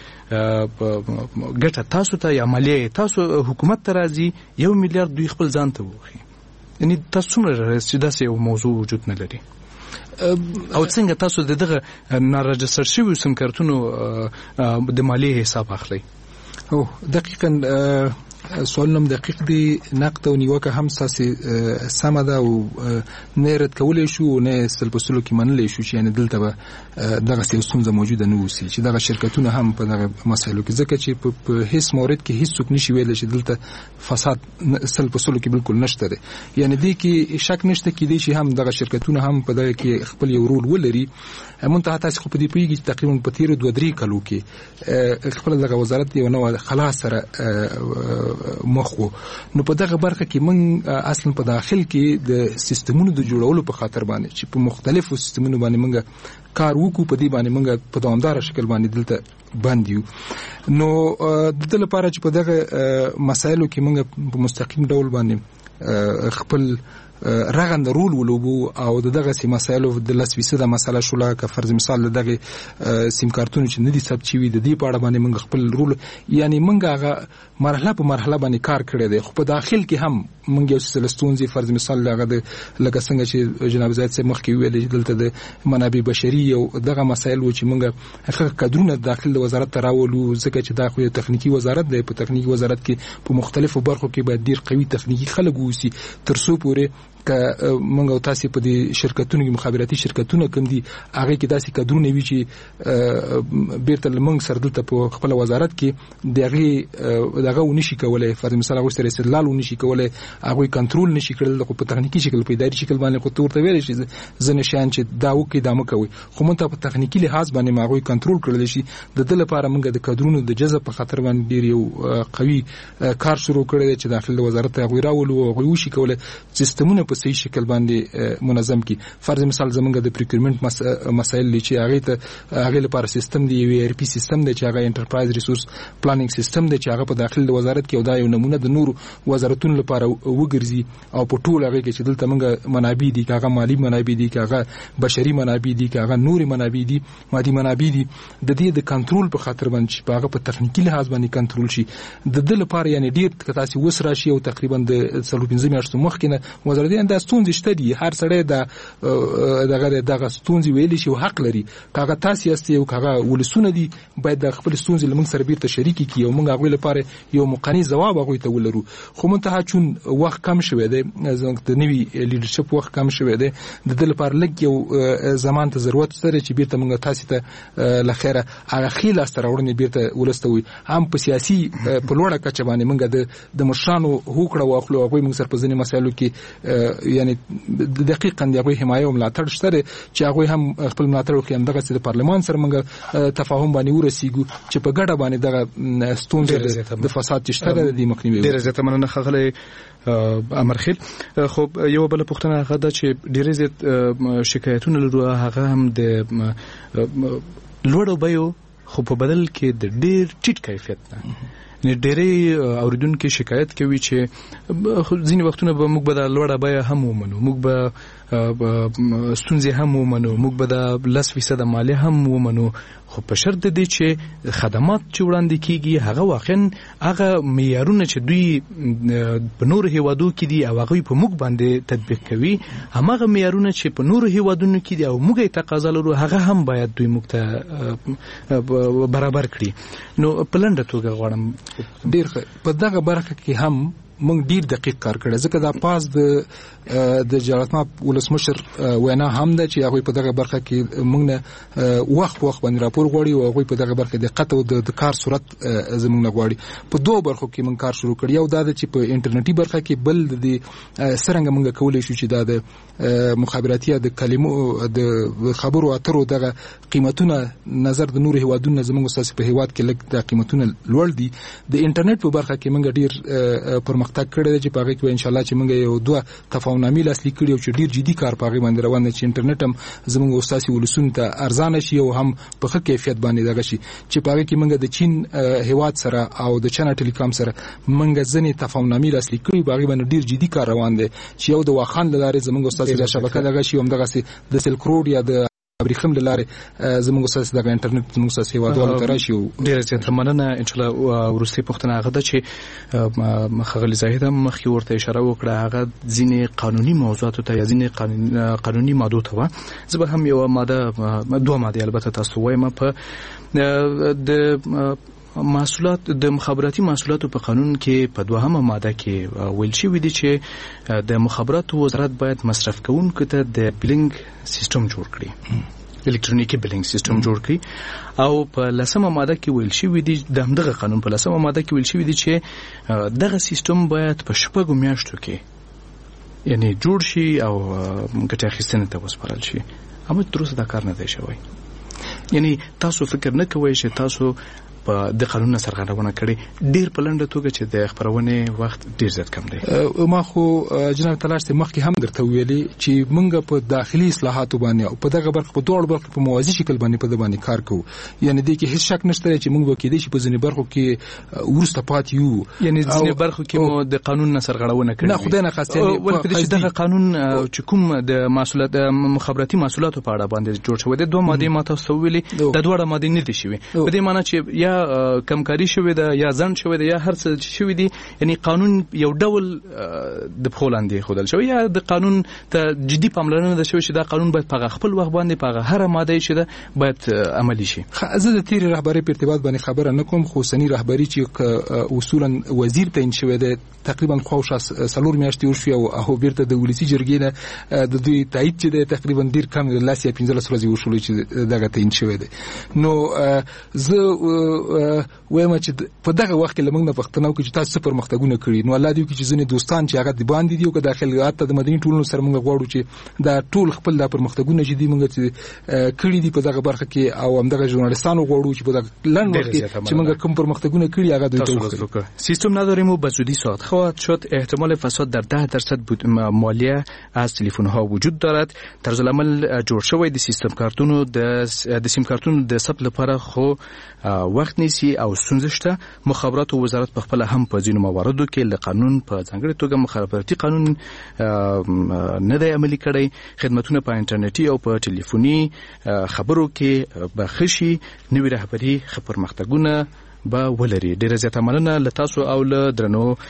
ګټه تاسو ته یا مالیه تاسو حکومت ته راځي یو میلیارډ دوی خپل ځان ته وخی. یعنی تاسو څومره چې داسې یو موضوع وجود نه لري او څنګه تاسو دغه ناراجستر شوی سیم کارتونو د مالیه حساب اخلي؟ او دقیقاً سوال نم دقیق دی. نقد او نیوکه هم ساسي سم ده او نه رد کولای شو نه سلبسلو کې منلای شو چې یعنی دلته به دغه ستونزه موجوده نه وسی چې دغه شرکتونه هم په دغه مسایلو کې ځکه چې په هیڅ مورد کې هیڅ څوک نشي ویل چې دلته فساد سلبسلو کې بالکل نشته ده. یعنی دې کې شک نشته کې دي چې هم دغه شرکتونه هم په دغه کې خپل یو رول ولري. منتها تاسو په دې پیږي چې تقریبا په تیر دوه درې کلو کې خپل دغه وزارت یو نو خلاص سره مخو. نو په دغه برخه کې موږ اصلا په داخل کې د سیستمونو د جوړولو په خاطر باندې چې په مختلفو سیستمونو باندې موږ کار وکړو په دې باندې موږ په دوامدار شکل باندې دلته بند یو. نو د دې لپاره چې په دغه مسایلو کې موږ په مستقیم ډول باندې خپل رغند رول ولوبو او دغه سي مسایلو د لس فیصد مسله شوله که فرض مثال دغه سیم کارتون چې ندي ثبت شوی د دې په اړه باندې موږ خپل رول یعنی موږ هغه مرحله په مرحله باندې کار کړی دی خو په داخل کې هم موږ یو څه لستونځي فرض مثال دغه د لکه څنګه چې جناب زید صاحب مخکې ویل دلته د منابع بشري او دغه مسایل و چې موږ هغه کډرونه داخل د وزارت تراولو ځکه چې دا خو یو تخنیکی وزارت دی په تخنیکی وزارت کې په مختلفو برخو کې باید ډیر قوي تخنیکی خلک ووسی ترڅو پورې که موږ او تاسو په دې شرکتونو کې مخابراتي شرکتونه کوم دي هغه کې داسې کډرونه وی چې بیرته موږ سره دلته په خپل وزارت کې دغه دغه ونشي کولای فرض مثال هغه سره استدلال ونشي کولای هغه کنټرول نشي کړل په تخنیکی شکل په اداري شکل باندې خو تورته ویل شي ځنه شان چې دا وکي دا مکوي خو مونږ په تخنیکی لحاظ باندې ماغوي کنټرول کړل شي د دې لپاره موږ د کډرونو د جذب په خاطر باندې ډیر یو قوي کار شروع کړی چې داخله وزارت هغه راولو او وشي کولای سیستمونه په صحیح شکل باندې منظم کی فرض مثال زمونږ د پریکورمنت مسایل چې هغه ته هغه لپاره سیستم دی وی ار پی سیستم دی چې هغه انټرپرایز ریسورس پلانینګ سیستم دی چې هغه په داخله وزارت کې او دا یو نمونه د نور وزارتونو لپاره وګرځي او په ټول هغه کې چې دلته موږ منابع دي هغه مالی منابع دي هغه بشري منابع دي هغه نور منابع دي مادي منابع دي د دې د کنټرول په خاطر باندې چې هغه په تخنیکی لحاظ باندې کنټرول شي د دې لپاره یعنی ډیر کتاسي وسره شي او تقریبا د څلور پنځه میاشتو مخکې وزارت د ستونزې شته دي هر سړی د دغه دغه ستونزې ویلي شي او حق لري کاغه تاسو یاست یو کاغه ولسونه دي باید د خپل ستونزې لمن سره بیرته شریک کی او موږ هغه لپاره یو مقنی جواب هغه ته ولرو خو منتها چون وخت کم شوه دی د نوی لیډرشپ وخت کم شوه دی د دې لپاره لږ یو زمان ته ضرورت سره چې بیرته موږ تاسو ته لخيره هغه خیل استراوړنه بیرته ولستوي هم په سیاسي په لوړه کچه باندې موږ د د مشرانو هوکړه واخلو هغه موږ سره په ځینې مسایلو کې یعنی دقیقاً دغه حمایه او ملاتړ شته چې هغه هم خپل ملاتړ وکړي هم دغه د پارلمان سره موږ تفاهم باندې ورسیږو چې په ګډه باندې دغه ستونزې د فساد شته د مخنیوي ډیره زیاته مننه خغله امرخیل خو یو بل پوښتنه هغه ده چې ډیره زیات شکایتونه لرو هغه هم د لوړو بیو خو په بدل کې د ډیر ټیټ کیفیت نه نه ډېرې اوریدونکو شکایت کوي چې ځینې وختونه به موږ به د لوړه بیه هم ومنو موږ به ستونزې هم ومنو موږ به د لس فیصد مالیه هم ومنو خو په شرط دی چې خدمات چې وړاندې کیږي هغه واقعا هغه معیارونه چې دوی په نورو هیوادو کې دي او هغه په موږ باندې تطبیق کوي هماغه معیارونه چې په نورو هیوادونو کې دي او موږ یې تقاضا لرو هغه هم باید دوی موږ ته برابر کړي نو په لنډه توګه غواړم ډیر په دغه برخه کې هم موږ ډیر دقیق کار کړی ځکه دا پاس د د جلالتمآب ولسمشر وینا هم ده چې هغه په دغه برخه کې موږ نه وخت وخت باندې راپور غواړي او هغه په دغه برخه کې دقت او د کار صورت زموږ نه غواړي په دوه برخو کې موږ کار شروع کړی یو دا چې په انټرنیټي برخه کې بل د سرنګ موږ کولای شو چې دا د مخابراتي د کلمو د خبرو اترو دغه قیمتونه نظر د نور هیوادونو زموږ اساس په هیواد کې لږ د قیمتونه لوړ دي د انټرنیټ په برخه کې موږ ډیر پر تک کړی چې پاګه کې ان شاء الله چې موږ یو دوه تفاهمنامې لاسلیک کړی او چې ډیر جدي کار پاګه باندې روان دي چې انټرنیټ هم زموږ استاسي ولسونو ته ارزانه شي او هم په ښه کیفیت باندې دغه شي چې پاګه کې موږ د چین هیواد سره او د چنا ټیلیکام سره موږ ځنې تفاهمنامې لاسلیک کړی پاګه باندې ډیر جدي کار روان دي چې یو د واخان لاره زموږ استاسي د شبکې دغه شي هم دغه د سلک روډ یا د ابریخم لاره زموږ اساس د انټرنیټ زموږ اساس هیوادوالو ته راشي ډیره زیاته مننه ان شاء الله ورستي پوښتنه هغه ده چې مخغلی زاهد هم مخکې ورته اشاره وکړه هغه ځینې قانوني موضوعات ته یا ځینې قانوني ماده ته و زه به هم یو ماده دوه ماده البته تاسو وایم په د محصولات د مخابراتي محصولاتو په قانون کې په دوهمه ماده کې ویل شوی دی چې د مخابراتو وزارت باید مصرف کوونکو ته د بلینګ سیستم جوړ کړي الکترونیکی بلینګ سیستم جوړ کړي او په لسمه ماده کې ویل شوی دی د همدغه قانون په لسمه ماده کې ویل شوی دی چې دغه سیستم باید په شپږو میاشتو کې یعنی جوړ شي او ګټه اخیستنه ته وسپارل شي اما تر اوسه دا کار نه دی شوی یعنی تاسو فکر نه کوئ چې تاسو په د قانون سرغړونه کړې ډیر په لنډه توګه چې د خبرونه وخت ډیر زیات کم دی. ما خو جناب تلاش ته مخکې هم درته ویلي چې موږ په داخلي اصلاحاتو باندې او په دغه برخه په دوه برخه په موازي شکل باندې په باندې کار کوو. یعنی د کې هیڅ شک نشته چې موږ به کېدې شي په ځینې برخو کې ورسته پات یو، یعنی ځینې برخو کې مو د قانون سرغړونه کړې نه خدای نه خاصه ولکه چې دغه قانون چې کوم د محصولات مخابراتي محصولاتو په اړه باندې جوړ شوی د دوه ماده ماته سوویلي د دوه ماده نه دي شوی په دې معنی چې یا کمکاري شوی ده یا ځند شوی ده یا هر څه شوی دي. یعنی قانون یو ډول د خولندې خودل شوی یا د قانون ته جدي پاملرنه ده شوی چې دا قانون باید په خپل وخت باندې په هر ماده شي ده باید عملی شي. زه د تیر رهبری په ارتباط باندې خبره نکوم، خو سنی رهبری چې اصولا وزیر تعین شوی ده تقریبا خوښه سلور میاشتې وشوي او بیرته د ولسی جرګې نه د دوی تایید چې ده تقریبا ډیر کم لاس یا پنځه ورځې وشول چې دغه تعین شوی ده. نو زه وایم چې په دغه وخت کې لمنګ نه پښتنو کې چې تاسو پرمختګونه کړی نو الله دې کې چې ځنې دوستان چې هغه د باندې دی او که داخليات ته د مدني ټولنو سره موږ غواړو چې دا ټول خپل د پرمختګونه چې دی موږ کړی دي په دغه برخه کې او همدغه ژورنالیستانو غواړو چې په دغه لند وخت کې چې موږ کوم پرمختګونه کړی هغه دوی ته وکړو. سیستم نداریم و به زودی ساعت خواهد شد. احتمال فساد در ده درصد مالیه از تلفن ها وجود دارد. طرز العمل جوړ شوی د سیستم کارتونو د سیم کارتونو د ثبت لپاره خو وخت نیسي او ستونزه شته. مخابرات او وزارت په خپل هم په ځینو مواردو کې له قانون په ځانګړي توګه مخابراتي قانون نه دی عملي کړی. خدماتونه په انټرنیټي او په ټلیفوني خبرو کې به خشي نوې رهبري خبر مختګونه به ولري. ډیره زیاته مننه له تاسو او له درنو